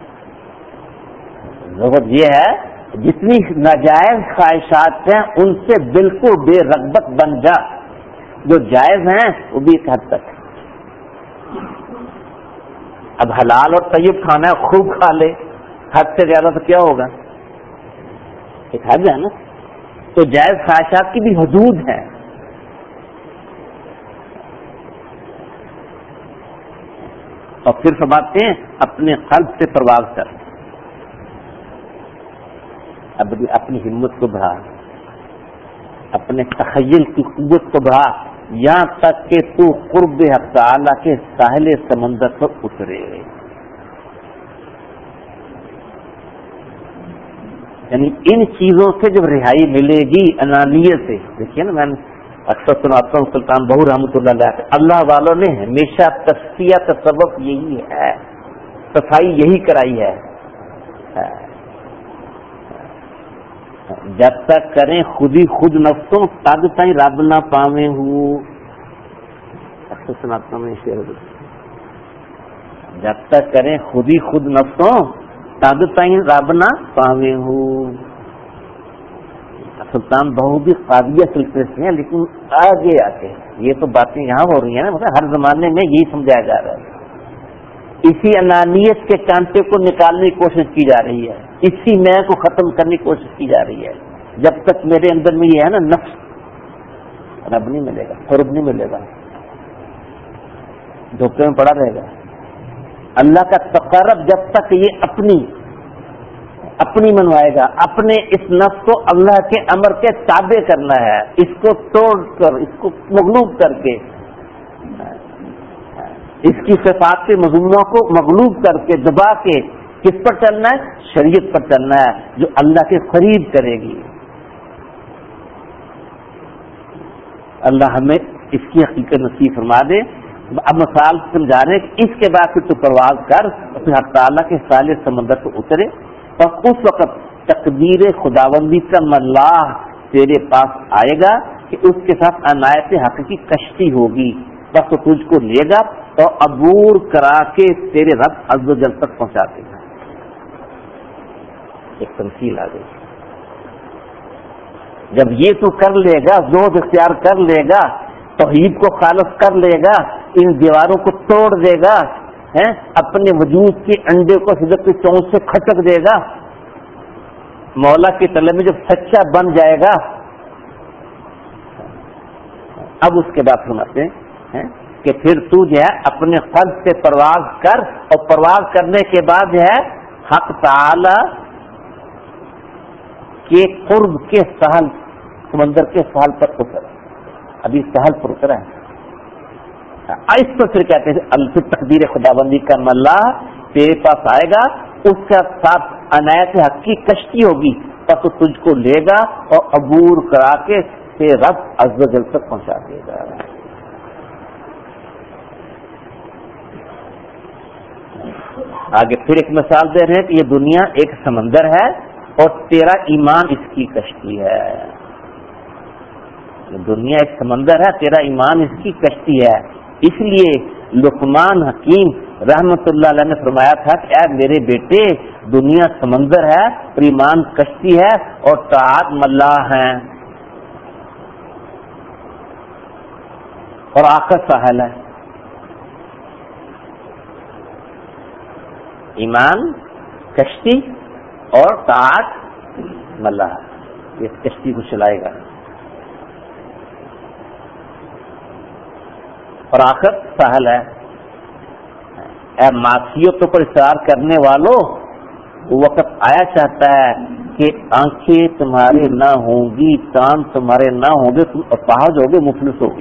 بہت یہ ہے جتنی ناجائز خواہشات ہیں ان سے بالکل بے رغبت بن جا، جو جائز ہیں وہ بھی ایک حد تک. اب حلال اور طیب کھانا ہے، خوب کھا لے، حد سے زیادہ تو کیا ہوگا؟ ایک حد ہے نا. تو جائز خواہشات کی بھی حدود ہیں. اور پھر فرماتے ہیں اپنے قلب سے پرواز کر، اب اپنی ہمت کو بڑھا، اپنے تخیل کی قوت کو بڑھا، یہاں تک کہ تو قرب حق تعالی کے ساحل سمندر پر اترے. یعنی ان چیزوں سے جب رہائی ملے گی انانیت سے. دیکھیے نا، میں اکثر سناتا ہوں سلطان بہو رحمۃ اللہ علیہ، اللہ والوں نے ہمیشہ تزکیہ کا سبب یہی ہے، صفائی یہی کرائی ہے. جب تک کریں خود ہی خود نفسوں تب تائیں رب نہ پاویں ہوں. اکثر سناتا ہوں میں شعر، جب تک کریں خود ہی خود نفسوں تب تائیں رب نہ پاویں ہوں. سلطان بہو بھی قاضیہ سلسلے سے ہیں، لیکن آگے آتے یہ تو باتیں یہاں ہو رہی ہیں نا، مطلب ہر زمانے میں یہی سمجھایا جا رہا ہے. اسی انانیت کے کانٹے کو نکالنے کی کوشش کی جا رہی ہے، اسی میں کو ختم کرنے کی کوشش کی جا رہی ہے. جب تک میرے اندر میں یہ ہے نا نفس، رب نہیں ملے گا، قرب نہیں ملے گا، دھوکے میں پڑا رہے گا. اللہ کا تقرب جب تک یہ اپنی اپنی منوائے گا، اپنے اس نفس کو اللہ کے امر کے تابع کرنا ہے، اس کو توڑ کر، اس کو مغلوب کر کے، اس کی صفات کے مضمونوں کو مغلوب کر کے، دبا کے کس پر چلنا ہے؟ شریعت پر چلنا ہے جو اللہ کے قریب کرے گی. اللہ ہمیں اس کی حقیقت نصیب فرما دے. اب مثال سمجھا رہے کہ اس کے بعد پھر تو پرواز کر، پھر حق تعالیٰ کے سالے سمندر کو اترے، اور اس وقت تقدیر خداوندی کا ملاح تیرے پاس آئے گا کہ اس کے ساتھ عنایت حق کی کشتی ہوگی، بس وہ تجھ کو لے گا اور عبور کرا کے تیرے رب عز و جل تک پہنچا دے گا. ایک تمثیل آ گئی. جب یہ تو کر لے گا، زہد اختیار کر لے گا، توحید کو خالص کر لے گا، ان دیواروں کو توڑ دے گا، اپنے وجود کے انڈے کو صدق کی چونچ سے کھٹک دے گا، مولا کے طلب میں جب سچا بن جائے گا، اب اس کے بعد سناتے ہیں کہ پھر تو جو ہے اپنے قلب سے پرواز کر، اور پرواز کرنے کے بعد جو ہے حق تعالی کے قرب کے ساحل، سمندر کے ساحل پر اتر. ابھی ساحل پر اترا ہے، اس پر پھر کہتے ہیں الف تقدیر خدا بندی کا ملا تیرے پاس آئے گا، اس کا ساتھ عنایت حق کی کشتی ہوگی، پس وہ تجھ کو لے گا اور عبور کرا کے تیرے رب عز و جل تک پہنچا دے گا. آگے پھر ایک مثال دے رہے ہیں کہ یہ دنیا ایک سمندر ہے اور تیرا ایمان اس کی کشتی ہے. دنیا ایک سمندر ہے، تیرا ایمان اس کی کشتی ہے. اس لیے لقمان حکیم رحمت اللہ علیہ نے فرمایا تھا کہ اے میرے بیٹے، دنیا سمندر ہے اور ایمان کشتی ہے اور طاعت ملاح ہیں اور آخرت ساحل ہے. ایمان کشتی اور طاعت ملاح، اس کشتی کو چلائے گا، اور آخر ساحل ہے. اے معصیتوں پر اصرار کرنے والوں، وہ وقت آیا چاہتا ہے کہ آنکھیں تمہارے نہ ہوں گی، کان تمہارے نہ ہوں گے، تم اپاہج ہوگے، مفلس ہوگے.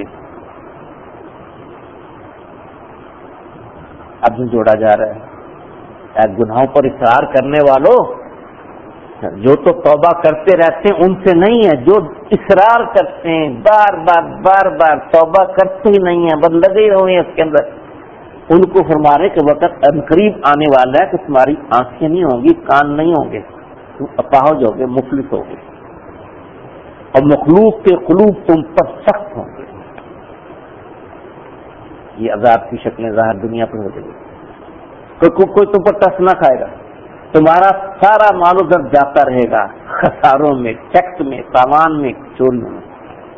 اب جوڑا جا رہا ہے اے گناہوں پر اصرار کرنے والوں، جو تو توبہ کرتے رہتے ہیں ان سے نہیں ہے، جو اصرار کرتے ہیں بار بار بار بار توبہ کرتے ہی نہیں ہیں، بس لگے ہوئے ہیں اس کے اندر، ان کو فرمانے کے وقت قریب آنے والا ہے کہ تمہاری آنکھیں نہیں ہوں گی، کان نہیں ہوں گے، تم اپاہج ہوگے، مفلس ہوگے، اور مخلوق کے قلوب تم پر سخت ہوں گے. یہ عذاب کی شکلیں ظاہر دنیا پر ہو جائے گی. کوئی کوئی تم پر ٹس نہ کھائے گا، تمہارا سارا مال و در جاتا رہے گا، خساروں میں، ٹیکس میں، سامان میں، چوریوں میں.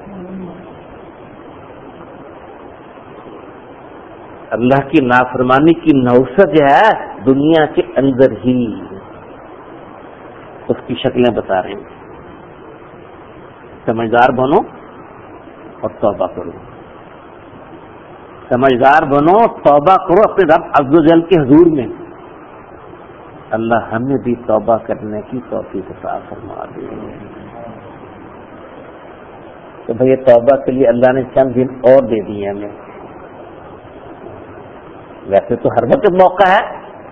اللہ کی نافرمانی کی نوسط جو ہے دنیا کے اندر ہی، اس کی شکلیں بتا رہے ہیں. سمجھدار بنو اور توبہ کرو، سمجھدار بنو، توبہ کرو اپنے رب عز و جل کے حضور میں. اللہ ہمیں بھی توبہ کرنے کی توفیق عطا فرما دے. تو بھئی توبہ کے لیے اللہ نے چند دن اور دے دیے ہمیں. ویسے تو ہر وقت موقع ہے،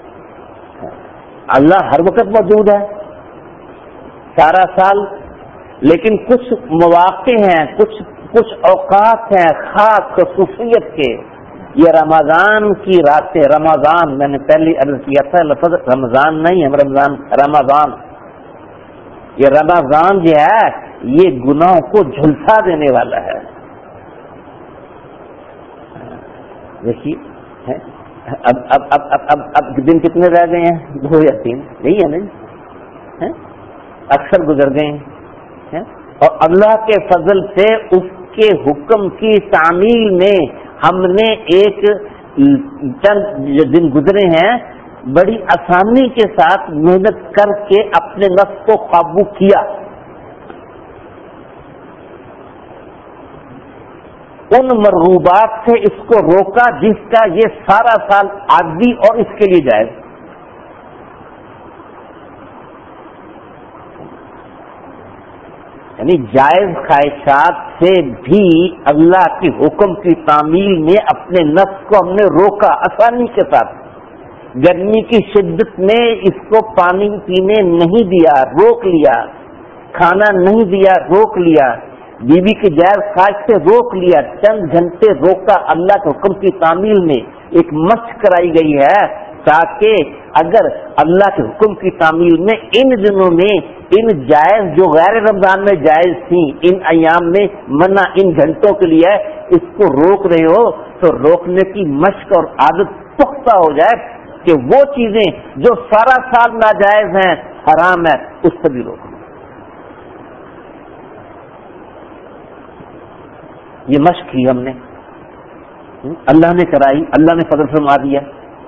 اللہ ہر وقت موجود ہے سارا سال، لیکن کچھ مواقع ہیں، کچھ کچھ اوقات ہیں خاص خصوصیت کے. یہ رمضان کی راتیں، رمضان میں نے پہلے عرض کیا تھا، لفظ رمضان نہیں ہے، رمضان رمضان یہ رمضان جو ہے یہ گناہوں کو جھلسا دینے والا ہے. دیکھیے اب اب اب اب اب اب دن کتنے رہ گئے ہیں؟ دو یا تین نہیں ہے نہیں، اکثر گزر گئے ہیں، اور اللہ کے فضل سے اس کے حکم کی تعمیل میں ہم نے ایک چند دن گزرے ہیں بڑی آسانی کے ساتھ محنت کر کے اپنے نفس کو قابو کیا. ان مرغوبات سے اس کو روکا جس کا یہ سارا سال عادی اور اس کے لیے جائز. یعنی جائز خواہشات سے بھی اللہ کے حکم کی تعمیل میں اپنے نفس کو ہم نے روکا آسانی کے ساتھ. گرمی کی شدت میں اس کو پانی پینے نہیں دیا، روک لیا. کھانا نہیں دیا، روک لیا. بیوی کی جائز خواہش سے روک لیا، چند گھنٹے روکا. اللہ کے حکم کی تعمیل میں ایک مشق کرائی گئی ہے تاکہ اگر اللہ کے حکم کی تعمیل میں ان دنوں میں ان جائز جو غیر رمضان میں جائز تھیں ان ایام میں منع ان گھنٹوں کے لیے اس کو روک رہے ہو تو روکنے کی مشق اور عادت پختہ ہو جائے کہ وہ چیزیں جو سارا سال ناجائز ہیں حرام ہے اس سے بھی روکنا. یہ مشق کی ہم نے اللہ نے کرائی, اللہ نے فضل فرما دیا.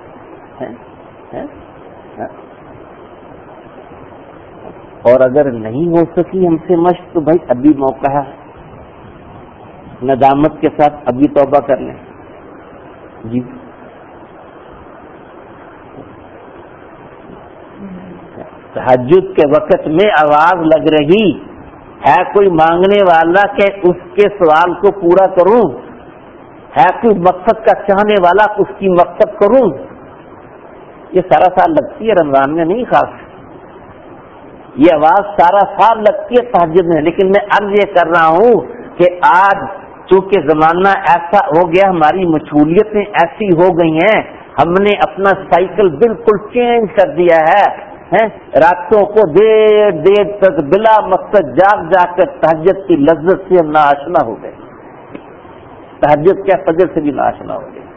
اور اگر نہیں ہو سکی ہم سے مشق تو بھائی ابھی موقع ہے, ندامت کے ساتھ ابھی توبہ کر لیں. جی تہجد کے وقت میں آواز لگ رہی ہے, کوئی مانگنے والا کہ اس کے سوال کو پورا کروں, ہے کوئی مقصد کا چاہنے والا اس کی مقصد کروں. یہ سارا سال لگتی ہے, رمضان میں نہیں خاص. یہ آواز سارا سال لگتی ہے تہجد میں. لیکن میں عرض یہ کر رہا ہوں کہ آج چونکہ زمانہ ایسا ہو گیا, ہماری مشغولیتیں ایسی ہو گئی ہیں, ہم نے اپنا سائیکل بالکل چینج کر دیا ہے. راتوں کو دیر دیر تک بلا مقصد جاگ جاگ کر تہجد کی لذت سے ہم ناآشنا ہو گئے. تہجد کیا فجر سے بھی ناآشنا ہو گئے.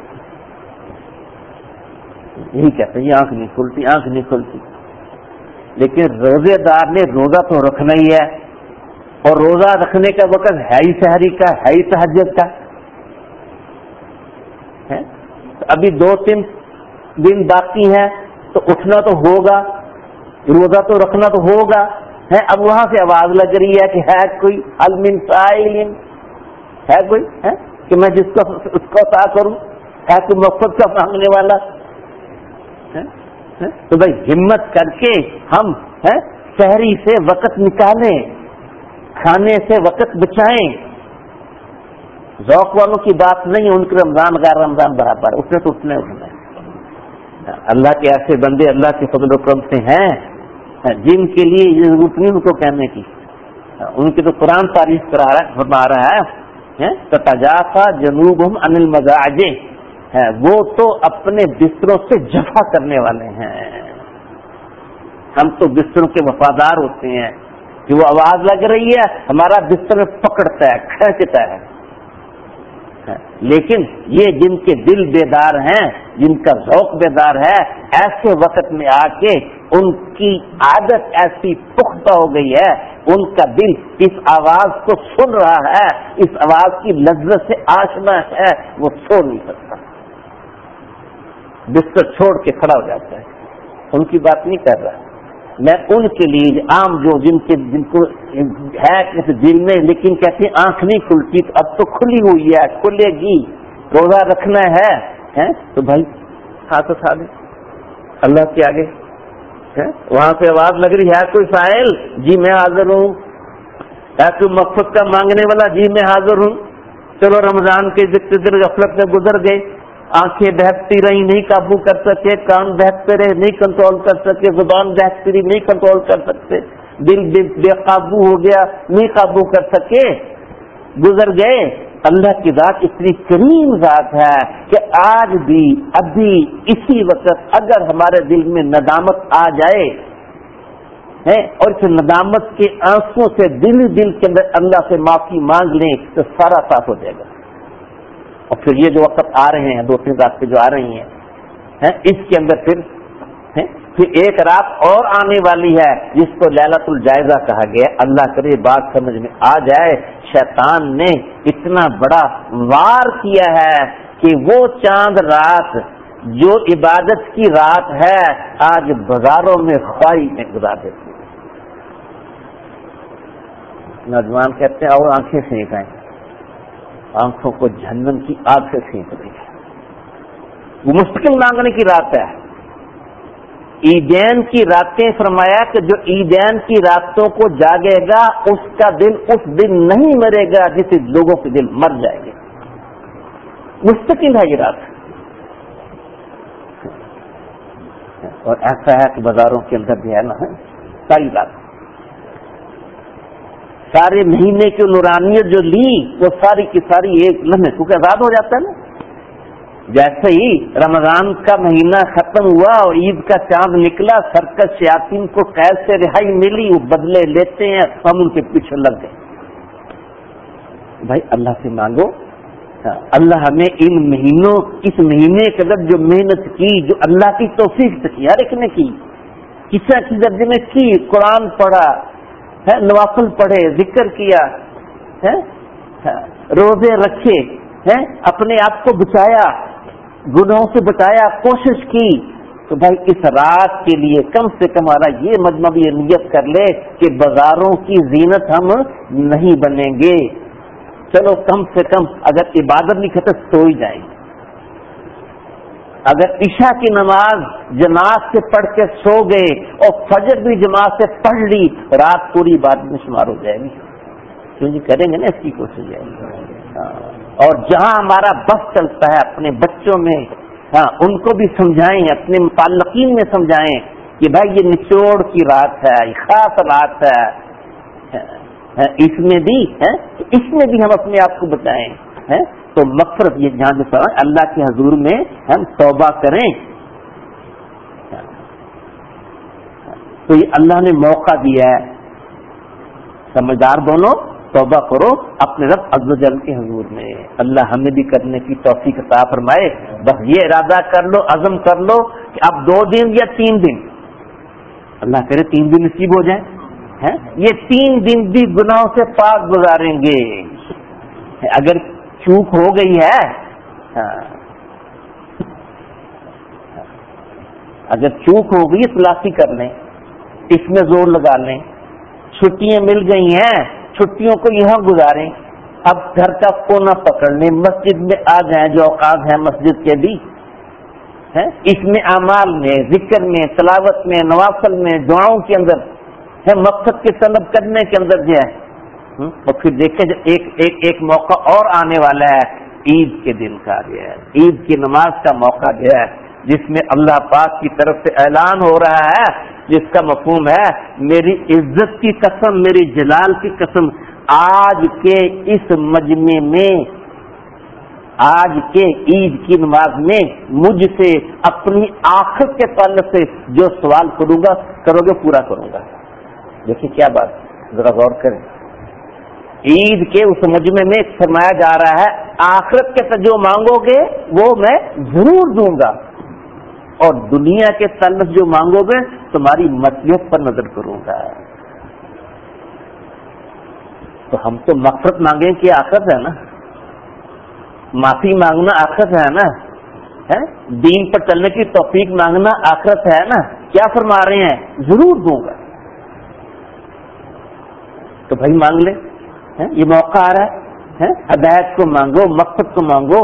یہی کہتے ہیں آنکھ نہیں کھلتی, آنکھ نہیں کھلتی. لیکن روزے دار نے روزہ تو رکھنا ہی ہے, اور روزہ رکھنے کا وقت ہے ہی سحری کا, ہے ہی تہجد کا. ابھی دو تین دن باقی ہیں تو اٹھنا تو ہوگا, روزہ تو رکھنا تو ہوگا. ہے اب وہاں سے آواز لگ رہی ہے کہ ہے کوئی المن سائل, ہے کوئی ہے کہ میں جس کو اس کو عطا کروں, ہے کوئی مقصد کا مانگنے والا. تو بھائی ہمت کر کے ہم سحری سے وقت نکالیں, کھانے سے وقت بچائیں. ذوق والوں کی بات نہیں, ان کے رمضان غیر رمضان برابر, اس نے تو اٹھنے اٹھنا. اللہ کے ایسے بندے اللہ کے فضل و کرم سے ہیں جن کے لیے یہ ضرورت نہیں ان کو کہنے کی. ان کی تو قرآن تعریف کرا رہا ہے, فرما رہا ہے تتجافا جنوبہم عن المضاجع, وہ تو اپنے بستروں سے جفا کرنے والے ہیں. ہم تو بستروں کے وفادار ہوتے ہیں کہ وہ آواز لگ رہی ہے ہمارا بستر میں پکڑتا ہے, کھینچتا ہے. لیکن یہ جن کے دل بیدار ہیں, جن کا ذوق بیدار ہے, ایسے وقت میں آ کے ان کی عادت ایسی پختہ ہو گئی ہے, ان کا دل اس آواز کو سن رہا ہے, اس آواز کی لذت سے آشنا ہے, وہ سو نہیں سکتا, بستر چھوڑ کے کھڑا ہو جاتا ہے. ان کی بات نہیں کر رہا میں, ان کے لیے عام جو جن کے جن کو ہے کسی دل میں لیکن کہتے ہیں آنکھ نہیں کھلتی, تو اب تو کھلی ہوئی ہے, کھلے گی, روزہ رکھنا ہے تو بھائی ہاتھ اٹھا دیں اللہ کے آگے. وہاں سے آواز لگ رہی ہے کوئی سائل, جی میں حاضر ہوں. ہے کوئی مقصد کا مانگنے والا, جی میں حاضر ہوں. چلو رمضان کے جتنے دن غفلت میں گزر گئے, آنکھیں بہکتی رہی نہیں قابو کر سکے, کان بہکتے رہے نہیں کنٹرول کر سکے, زبان بہکتی رہی نہیں کنٹرول کر سکتے, دل بے قابو ہو گیا نہیں قابو کر سکے, گزر گئے. اللہ کی ذات اتنی کریم ذات ہے کہ آج بھی ابھی اسی وقت اگر ہمارے دل میں ندامت آ جائے اور اس ندامت کے آنسوں سے دل دل کے اندر اللہ سے معافی مانگ لیں تو سارا صاف ہو جائے گا. اور پھر یہ جو وقت آ رہے ہیں, دو تین رات جو آ رہی ہیں, اس کے اندر پھر پھر ایک رات اور آنے والی ہے جس کو لیلۃ الجائزہ کہا گیا. اللہ کرے بات سمجھ میں آ جائے. شیطان نے اتنا بڑا وار کیا ہے کہ وہ چاند رات جو عبادت کی رات ہے آج بازاروں میں خواہی میں گزار دیتی ہے. نوجوان کہتے ہیں اور آنکھیں سینک آئیں, آنکھوں کو جہنم کی آگ سے سینک رہی ہے. وہ مستقل مانگنے کی رات ہے. عیدین کی راتیں فرمایا کہ جو عیدین کی راتوں کو جاگے گا اس کا دل اس دن نہیں مرے گا جس لوگوں کے دل مر جائیں گے. مستقل ہے یہ رات. اور ایسا ہے کہ بازاروں کے اندر بھی ہے نا ساری رات, سارے مہینے کی نورانیت جو لی وہ ساری کی ساری ایک لمحے کیونکہ آزاد ہو جاتا ہے نا, جیسے ہی رمضان کا مہینہ ختم ہوا اور عید کا چاند نکلا، سرکش شیاطین کو قید سے رہائی ملی، وہ بدلے لیتے ہیں، ہم ان کے پیچھے لگ گئے. بھائی اللہ سے مانگو، اللہ ہمیں ان مہینوں، اس مہینے کے اندر جو محنت کی، جو اللہ کی توفیق سے کی، ہر ایک نے کی، کسی کسی درجے میں کی، قرآن پڑھا ہے، نوافل پڑھے، ذکر کیا ہے، روزے رکھے ہیں، اپنے آپ کو بچایا، گناہوں سے بچایا، کوشش کی، تو بھائی اس رات کے لیے کم سے کم ہمارا یہ مجمع بھی نیت کر لے کہ بازاروں کی زینت ہم نہیں بنیں گے. چلو کم سے کم اگر عبادت نہیں کرتے سو ہی جائیں گے. اگر عشاء کی نماز جماعت سے پڑھ کے سو گئے اور فجر بھی جماعت سے پڑھ لی، رات پوری عبادت میں شمار ہو جائے گی. کیونکہ کریں گے نا اس کی کوشش جائے گی. اور جہاں ہمارا بس چلتا ہے اپنے بچوں میں، ہاں ان کو بھی سمجھائیں، اپنے متعلقین میں سمجھائیں کہ بھائی یہ نچوڑ کی رات ہے، یہ خاص رات ہے، اس میں بھی ہے، اس میں بھی ہم اپنے آپ کو بچائیں ہیں. تو مغفرت یہ جہاں جو فرمایا اللہ کے حضور میں ہم توبہ کریں، تو یہ اللہ نے موقع دیا ہے. سمجھدار بنو، توبہ کرو اپنے رب عز و جل کے حضور میں. اللہ ہمیں بھی کرنے کی توفیق عطا فرمائے. بس یہ ارادہ کر لو، عزم کر لو کہ اب دو دن یا تین دن، اللہ کرے تین دن نصیب ہو جائیں، یہ تین دن بھی گناہوں سے پاک گزاریں گے. اگر چوک ہو گئی ہے، اگر چوک ہو گئی تلافی کر لیں، اس میں زور لگا لیں. چھٹیاں مل گئی ہیں، چھٹیوں کو یہاں گزاریں. اب گھر کا کونا پکڑ لیں، مسجد میں آ جائیں، جو اوقات ہیں مسجد کے بھی ہیں، اس میں اعمال میں، ذکر میں، تلاوت میں، نوافل میں، دعاؤں کے اندر ہے، مقصد کے طلب کرنے کے اندر جو ہے. اور پھر دیکھیں ایک ایک ایک موقع اور آنے والا ہے، عید کے دن کا جو ہے، عید کی نماز کا موقع جو ہے، جس میں اللہ پاک کی طرف سے اعلان ہو رہا ہے، جس کا مفہوم ہے میری عزت کی قسم، میری جلال کی قسم، آج کے اس مجمع میں، آج کے عید کی نماز میں مجھ سے اپنی آخرت کے تعلق سے جو سوال کروں گا کرو گے پورا کروں گا. دیکھیے کیا بات، ذرا غور کریں. عید کے اس مجمع میں فرمایا جا رہا ہے آخرت کے جو مانگو گے وہ میں ضرور دوں گا، اور دنیا کے تعلق جو مانگو گے تمہاری مصلحت پر نظر کروں گا. تو ہم تو مغفرت مانگیں کہ آخرت ہے نا، معافی مانگنا آخرت ہے نا، دین پر چلنے کی توفیق مانگنا آخرت ہے نا. کیا فرما رہے ہیں؟ ضرور دوں گا. تو بھائی مانگ لے، یہ موقع آ رہا ہے، ہدایت کو مانگو، مغفرت کو مانگو.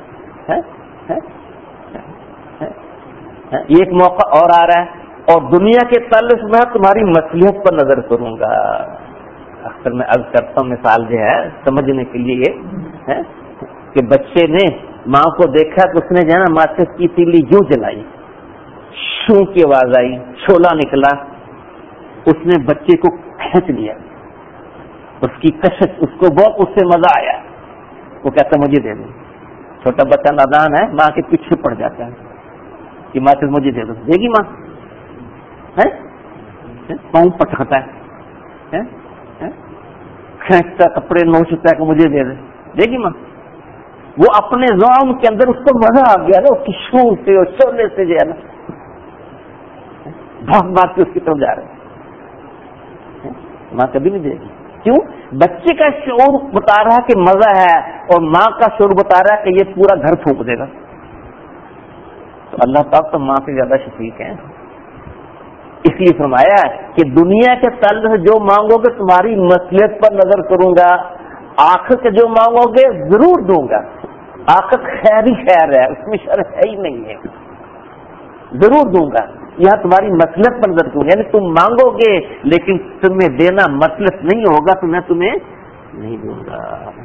یہ ایک موقع اور آ رہا ہے، اور دنیا کے تعلق میں تمہاری مصلحت پر نظر کروں گا. اکثر میں عرض کرتا ہوں مثال جو ہے سمجھنے کے لیے ہے کہ بچے نے ماں کو دیکھا تو اس نے جو ہے نا ماچس کی تیلی یوں جلائی، شو کی آواز آئی، شولا نکلا، اس نے بچے کو کھینچ لیا، اس کی کشش، اس کو بہت اس سے مزہ آیا. وہ کہتا مجھے دے دو. چھوٹا بچہ نادان ہے، ماں کے پیچھے پڑ جاتا ہے کہ ماچس مجھے دے دو. دے گی ماں؟ پاؤں پٹکتا ہے، کھینچتا، کپڑے نوچتا ہے کہ مجھے دے دے. دے گی ماں؟ وہ اپنے ذوق کے اندر اس کو مزہ آ گیا نا، اس کی شور سے اور شولے سے جو ہے نا بھاگ بھاگ کے اس کی طرف جا رہے. ماں کبھی نہیں دے گی. کیوں؟ بچے کا شعور بتا رہا کہ مزہ ہے، اور ماں کا شعور بتا رہا ہے کہ یہ پورا گھر پھونک دے گا. تو اللہ پاک تو ماں سے زیادہ شفیق ہے. اس لیے فرمایا کہ دنیا کے تعلق سے جو مانگو گے تمہاری مصلحت پر نظر کروں گا، آخر کے جو مانگو گے ضرور دوں گا. آخر خیر ہی خیر ہے، اس میں شر ہے ہی نہیں ہے، ضرور دوں گا. یہاں تمہاری مصلحت پر نظر کروں گا، یعنی تم مانگو گے لیکن تمہیں دینا مصلحت نہیں ہوگا تو میں تمہیں نہیں دوں گا.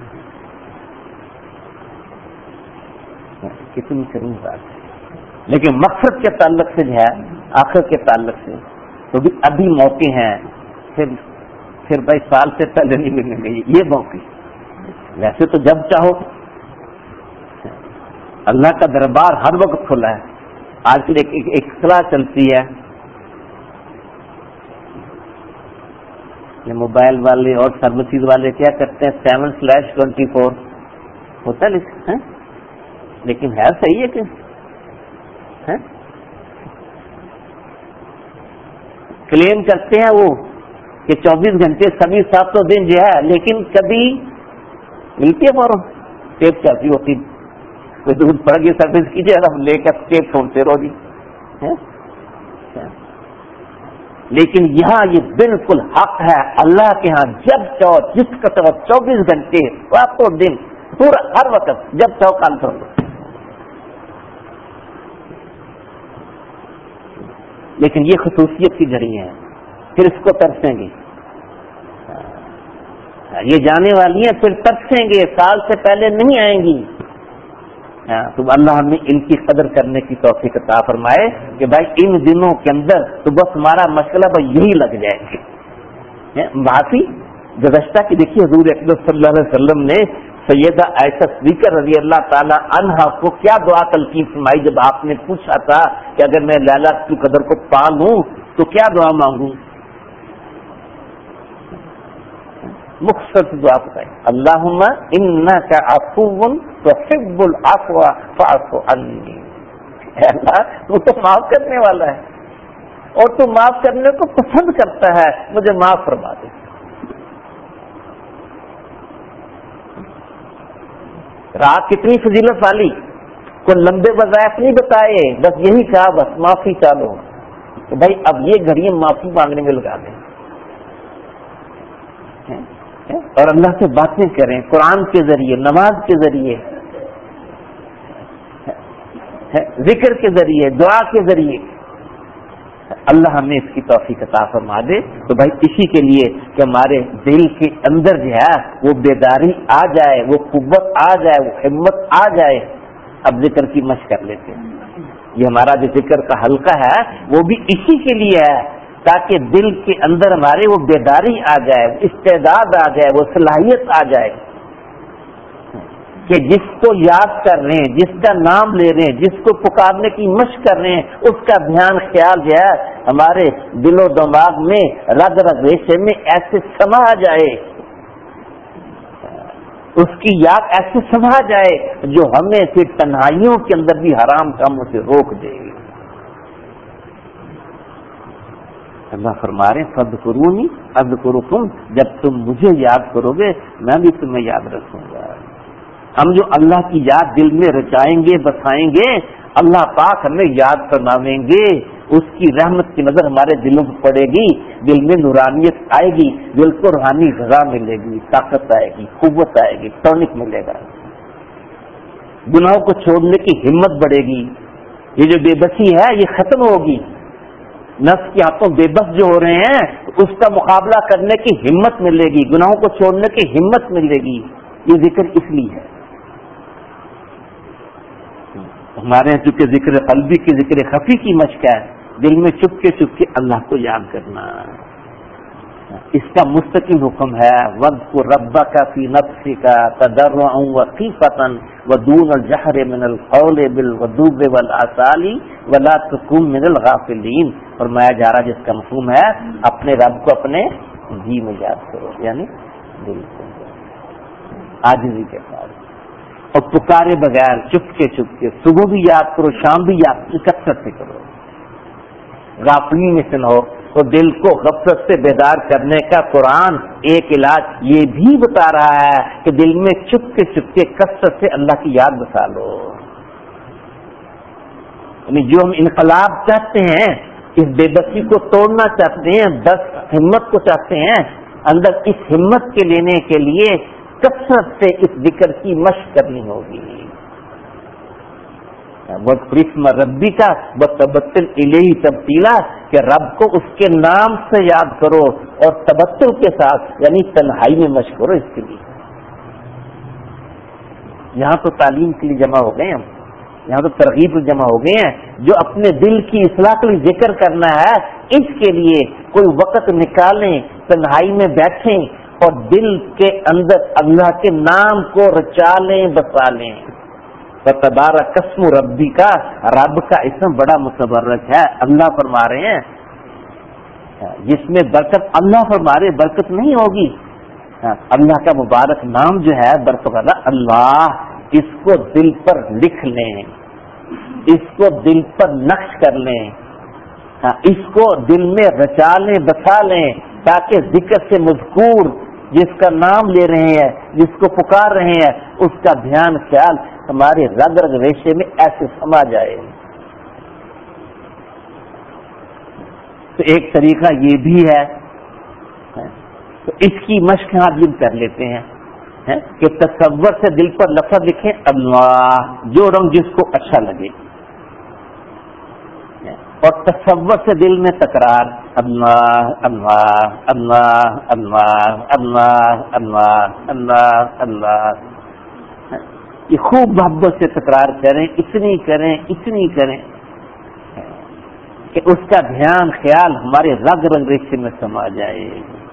کتنی کریم بات ہے. لیکن مقصد کے تعلق سے جو ہے، آخر کے تعلق سے تو بھی ابھی موقع ہیں. پھر پھر بھائی سال سے پہلے نہیں ملنے گے یہ موقع. ویسے تو جب چاہو، اللہ کا دربار ہر وقت کھلا ہے. آج کل ایک, ایک, ایک اصطلاح چلتی ہے، یہ موبائل والے اور سروسز والے کیا کرتے ہیں، سیون سلیش ٹوینٹی فور ہوتا ہے، لیکن ہے صحیح ہے کہ کلیم کرتے ہیں وہ کہ چوبیس گھنٹے سبھی ساتوں دن جو ہے، لیکن کبھی ملتی ہے فوراً ٹیپ چلتی ہوتی، کوئی دودھ پڑ گئی سروس کیجیے، ہم لے کر ٹیپ سنتے رہو جی. لیکن یہاں یہ بالکل حق ہے اللہ کے ہاں، جب چاہو جس کا چاہو چوبیس گھنٹے راتوں دن پورا ہر وقت جب چاہو کال کر لو. لیکن یہ خصوصیت کی گھڑی ہے، پھر اس کو ترسیں گے، یہ جانے والی ہیں پھر ترسیں گے، سال سے پہلے نہیں آئیں گی. تو اللہ ہمیں ان کی قدر کرنے کی توفیق عطا فرمائے کہ بھائی ان دنوں کے اندر تو بس ہمارا مشغلہ بھائی یہی لگ جائے گی. معافی گزشتہ کی دیکھیے حضور اکرم صلی اللہ علیہ وسلم نے سیدہ عائشہ صدیقہ رضی اللہ تعالی عنہا کو کیا دعا تلقین فرمائی جب آپ نے پوچھا تھا کہ اگر میں لیلۃ القدر کو پا لوں تو کیا دعا مانگوں؟ مختصر دعا بتائی، اللہم انک عفو تحب العفو فاعف عنی. اے اللہ تو تو معاف کرنے والا ہے اور تو معاف کرنے کو پسند کرتا ہے، مجھے معاف فرما دے. رات کتنی فضیلت والی، کوئی لمبے وظائف نہیں بتائے، بس یہی کہا بس معافی چالو. تو بھائی اب یہ گھڑیاں معافی مانگنے میں لگا دیں اور اللہ سے باتیں کریں قرآن کے ذریعے، نماز کے ذریعے، ذکر کے ذریعے، دعا کے ذریعے. اللہ ہمیں اس کی توفیق عطا فرما دے. تو بھائی اسی کے لیے کہ ہمارے دل کے اندر جو ہے وہ بیداری آ جائے، وہ قوت آ جائے، وہ ہمت آ جائے. اب ذکر کی مشق کر لیتے ہیں. یہ ہمارا جو ذکر کا حلقہ ہے وہ بھی اسی کے لیے ہے تاکہ دل کے اندر ہمارے وہ بیداری آ جائے، استعداد آ جائے، وہ صلاحیت آ جائے کہ جس کو یاد کر رہے ہیں، جس کا نام لے رہے ہیں، جس کو پکارنے کی مشق کر رہے ہیں، اس کا دھیان خیال جو ہے ہمارے دل و دماغ میں رگ رگ ریشے میں ایسے سما جائے، اس کی یاد ایسے سما جائے جو ہمیں پھر تنہائیوں کے اندر بھی حرام کاموں سے روک دے. اللہ فرما رہے ہیں فاذکرونی اذکرکم، جب تم مجھے یاد کرو گے میں بھی تمہیں یاد رکھوں گا. ہم جو اللہ کی یاد دل میں رچائیں گے بسائیں گے، اللہ پاک ہمیں یاد فرمائیں گے، اس کی رحمت کی نظر ہمارے دلوں پر پڑے گی، دل میں نورانیت آئے گی، دل کو روحانی غذا ملے گی، طاقت آئے گی، قوت آئے گی، ٹونک ملے گا، گناہوں کو چھوڑنے کی ہمت بڑھے گی. یہ جو بے بسی ہے یہ ختم ہوگی. نفس کے ہاتھوں بے بس جو ہو رہے ہیں اس کا مقابلہ کرنے کی ہمت ملے گی، گناہوں کو چھوڑنے کی ہمت ملے گی. یہ ذکر اس لیے ہے ہمارے یہاں چونکہ ذکر قلبی کی ذکر خفی کی مشق ہے، دل میں چپ کے چپ کے اللہ کو یاد کرنا. اس کا مستقل حکم ہے وَاذْكُرْ رَبَّكَ فِي نَفْسِكَ تَضَرُّعًا وَخِيفَةً وَدُونَ الْجَهْرِ مِنَ الْقَوْلِ بِالْغُدُوِّ وَالْآصَالِ وَلَا تَكُن مِنَ الْغَافِلِينَ. فرمایا جا رہا جس کا مفہوم ہے اپنے رب کو اپنے جی میں یاد کرو، یعنی دل سے عاجزی کے ساتھ، اور پکارے بغیر چپ کے چپ کے، صبح بھی یاد کرو شام بھی یاد کثرت سے کرو، غافلی میں سے نہ ہو. تو دل کو غفلت سے بیدار کرنے کا قرآن ایک علاج یہ بھی بتا رہا ہے کہ دل میں چپ کے چپ کے کثرت سے اللہ کی یاد بسا لو. یعنی جو ہم انقلاب چاہتے ہیں، اس بے بسی کو توڑنا چاہتے ہیں، بس ہمت کو چاہتے ہیں، اندر اس ہمت کے لینے کے لیے کثرت سے اس ذکر کی مشق کرنی ہوگی. وَاسْمَ رَبِّكَ وَتَبَتَّلْ إِلَيْهِ تَبْتِيلًا کہ رب کو اس کے نام سے یاد کرو اور تبتل کے ساتھ یعنی تنہائی میں مشق کرو. اس کے لیے یہاں تو تعلیم کے لیے جمع ہو گئے ہم، یہاں تو ترغیب جمع ہو گئے ہیں. جو اپنے دل کی اصلاح کے لیے ذکر کرنا ہے اس کے لیے کوئی وقت نکالیں، تنہائی میں بیٹھیں اور دل کے اندر اللہ کے نام کو رچا لیں بسا لیں. فتبارک اسم ربی کا، رب کا اسم بڑا متبرک ہے، اللہ فرما رہے ہیں جس میں برکت، اللہ فرما رہے برکت نہیں ہوگی، اللہ کا مبارک نام جو ہے برکت اللہ، اس کو دل پر لکھ لیں، اس کو دل پر نقش کر لیں، اس کو دل میں رچا لیں بسا لیں، تاکہ ذکر سے مذکور جس کا نام لے رہے ہیں، جس کو پکار رہے ہیں، اس کا دھیان خیال ہمارے رگ رگ ریشے میں ایسے سما جائے۔ تو ایک طریقہ یہ بھی ہے، تو اس کی مشق آپ یہ کر لیتے ہیں کہ تصور سے دل پر لفظ لکھیں اللہ، جو رنگ جس کو اچھا لگے، اور تصور سے دل میں تکرار اللہ اللہ اللہ اللہ اللہ اللہ اللہ اللہ، یہ خوب محبت سے تکرار کریں، اتنی کریں اتنی کریں کہ اس کا دھیان خیال ہمارے رگ رگ ریشے میں سما جائے،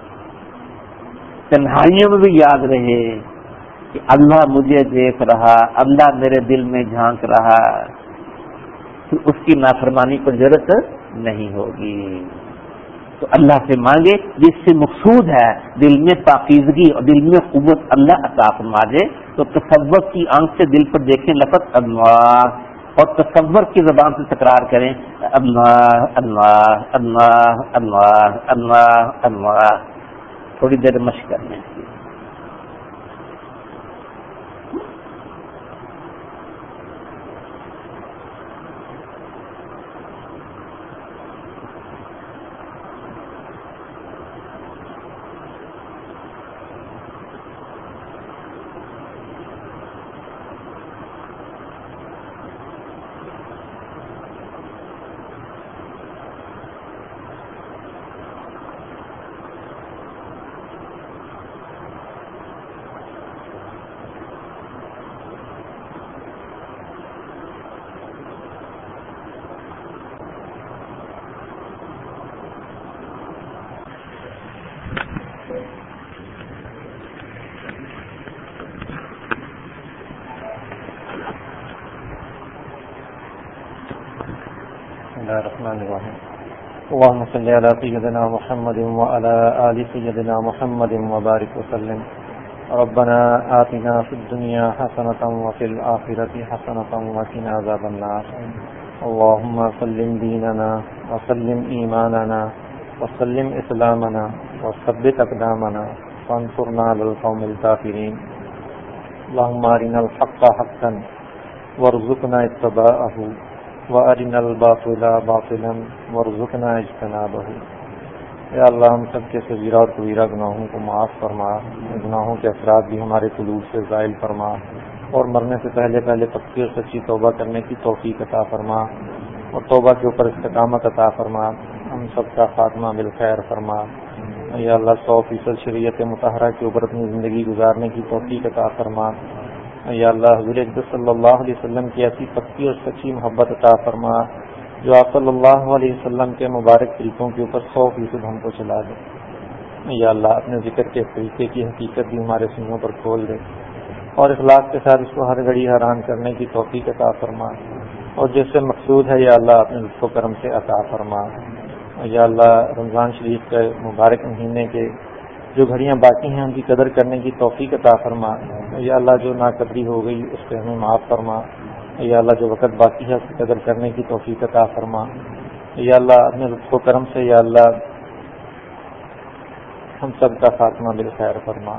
تنہائیوں میں بھی یاد رہے کہ اللہ مجھے دیکھ رہا، اللہ میرے دل میں جھانک رہا، اس کی نافرمانی پر ضرورت نہیں ہوگی۔ تو اللہ سے مانگے جس سے مقصود ہے دل میں پاکیزگی اور دل میں قوت، اللہ عطا فرما دے۔ تو تصور کی آنکھ سے دل پر دیکھیں لفظ اللہ، اور تصور کی زبان سے تکرار کریں اللہ اللہ اللہ اللہ اللہ اللہ، تھوڑی دیر مشق کرنے کی۔ اللهم صل على سيدنا محمد وعلى آل سيدنا محمد وبارك وسلم. ربنا آتنا في الدنيا حسنة وفي الآخرة حسنة وقنا عذاب النار. اللهم سلم ديننا وسلم إيماننا وسلم إسلامنا وثبت أقدامنا وانصرنا على القوم الكافرين. اللهم أرنا الحق حقا وارزقنا اتباعه وَأَرِنَا الْبَاطِلَ بَاطِلًا وَارْزُقْنَا اجْتِنَابَهُ. اے اللہ ہم سب کے صغیرہ اور کبیرہ گناہوں کو معاف فرما، گناہوں کے اثرات بھی ہمارے قلوب سے زائل فرما، اور مرنے سے پہلے پہلے پکی اور سچی توبہ کرنے کی توفیق عطا فرما، اور توبہ کے اوپر استقامت عطا فرما، ہم سب کا خاتمہ بالخیر فرما۔ اے اللہ سو فیصد شریعت مطہرہ کے اوپر اپنی زندگی گزارنے کی توفیق عطا فرما۔ یا اللہ حضور اقدس صلی اللہ علیہ وسلم کی ایسی پکی اور سچی محبت عطا فرما جو آپ صلی اللہ علیہ وسلم کے مبارک طریقوں کے اوپر سو فیصد ہم کو چلا دے۔ یا اللہ اپنے ذکر کے طریقے کی حقیقت بھی ہمارے سینوں پر کھول دے، اور اخلاص کے ساتھ اس کو ہر گھڑی حیران کرنے کی توفیق عطا فرما، اور جس سے مقصود ہے یا اللہ اپنے لطف و کرم سے عطا فرما۔ یا اللہ رمضان شریف کے مبارک مہینے کے جو گھڑیاں باقی ہیں ان کی قدر کرنے کی توفیق عطا فرما۔ یا اللہ جو ناقدری ہو گئی اس پہ ہمیں معاف فرما۔ یا اللہ جو وقت باقی ہے اس کی قدر کرنے کی توفیق عطا فرما۔ یا اللہ اپنے لطف و کرم سے یا اللہ ہم سب کا خاتمہ بالخیر فرما۔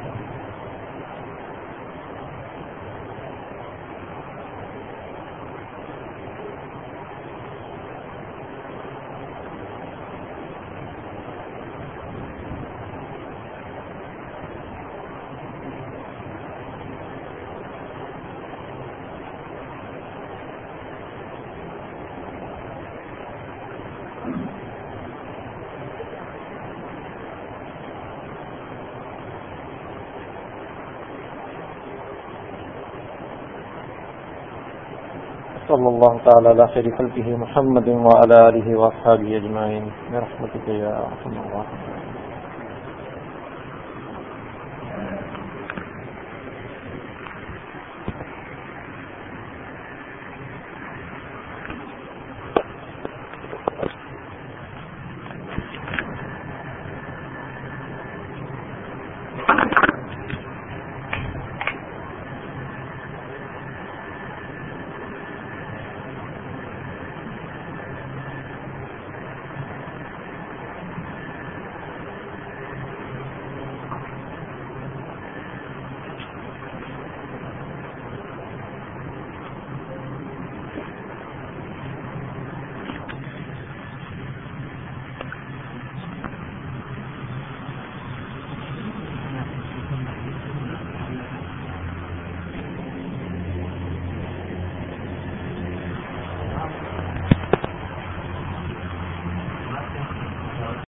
صلی اللہ تعالی علی خیر خلقہ محمد وعلی آلہ واصحابہ اجمعین برحمتک یا ارحم الراحمین۔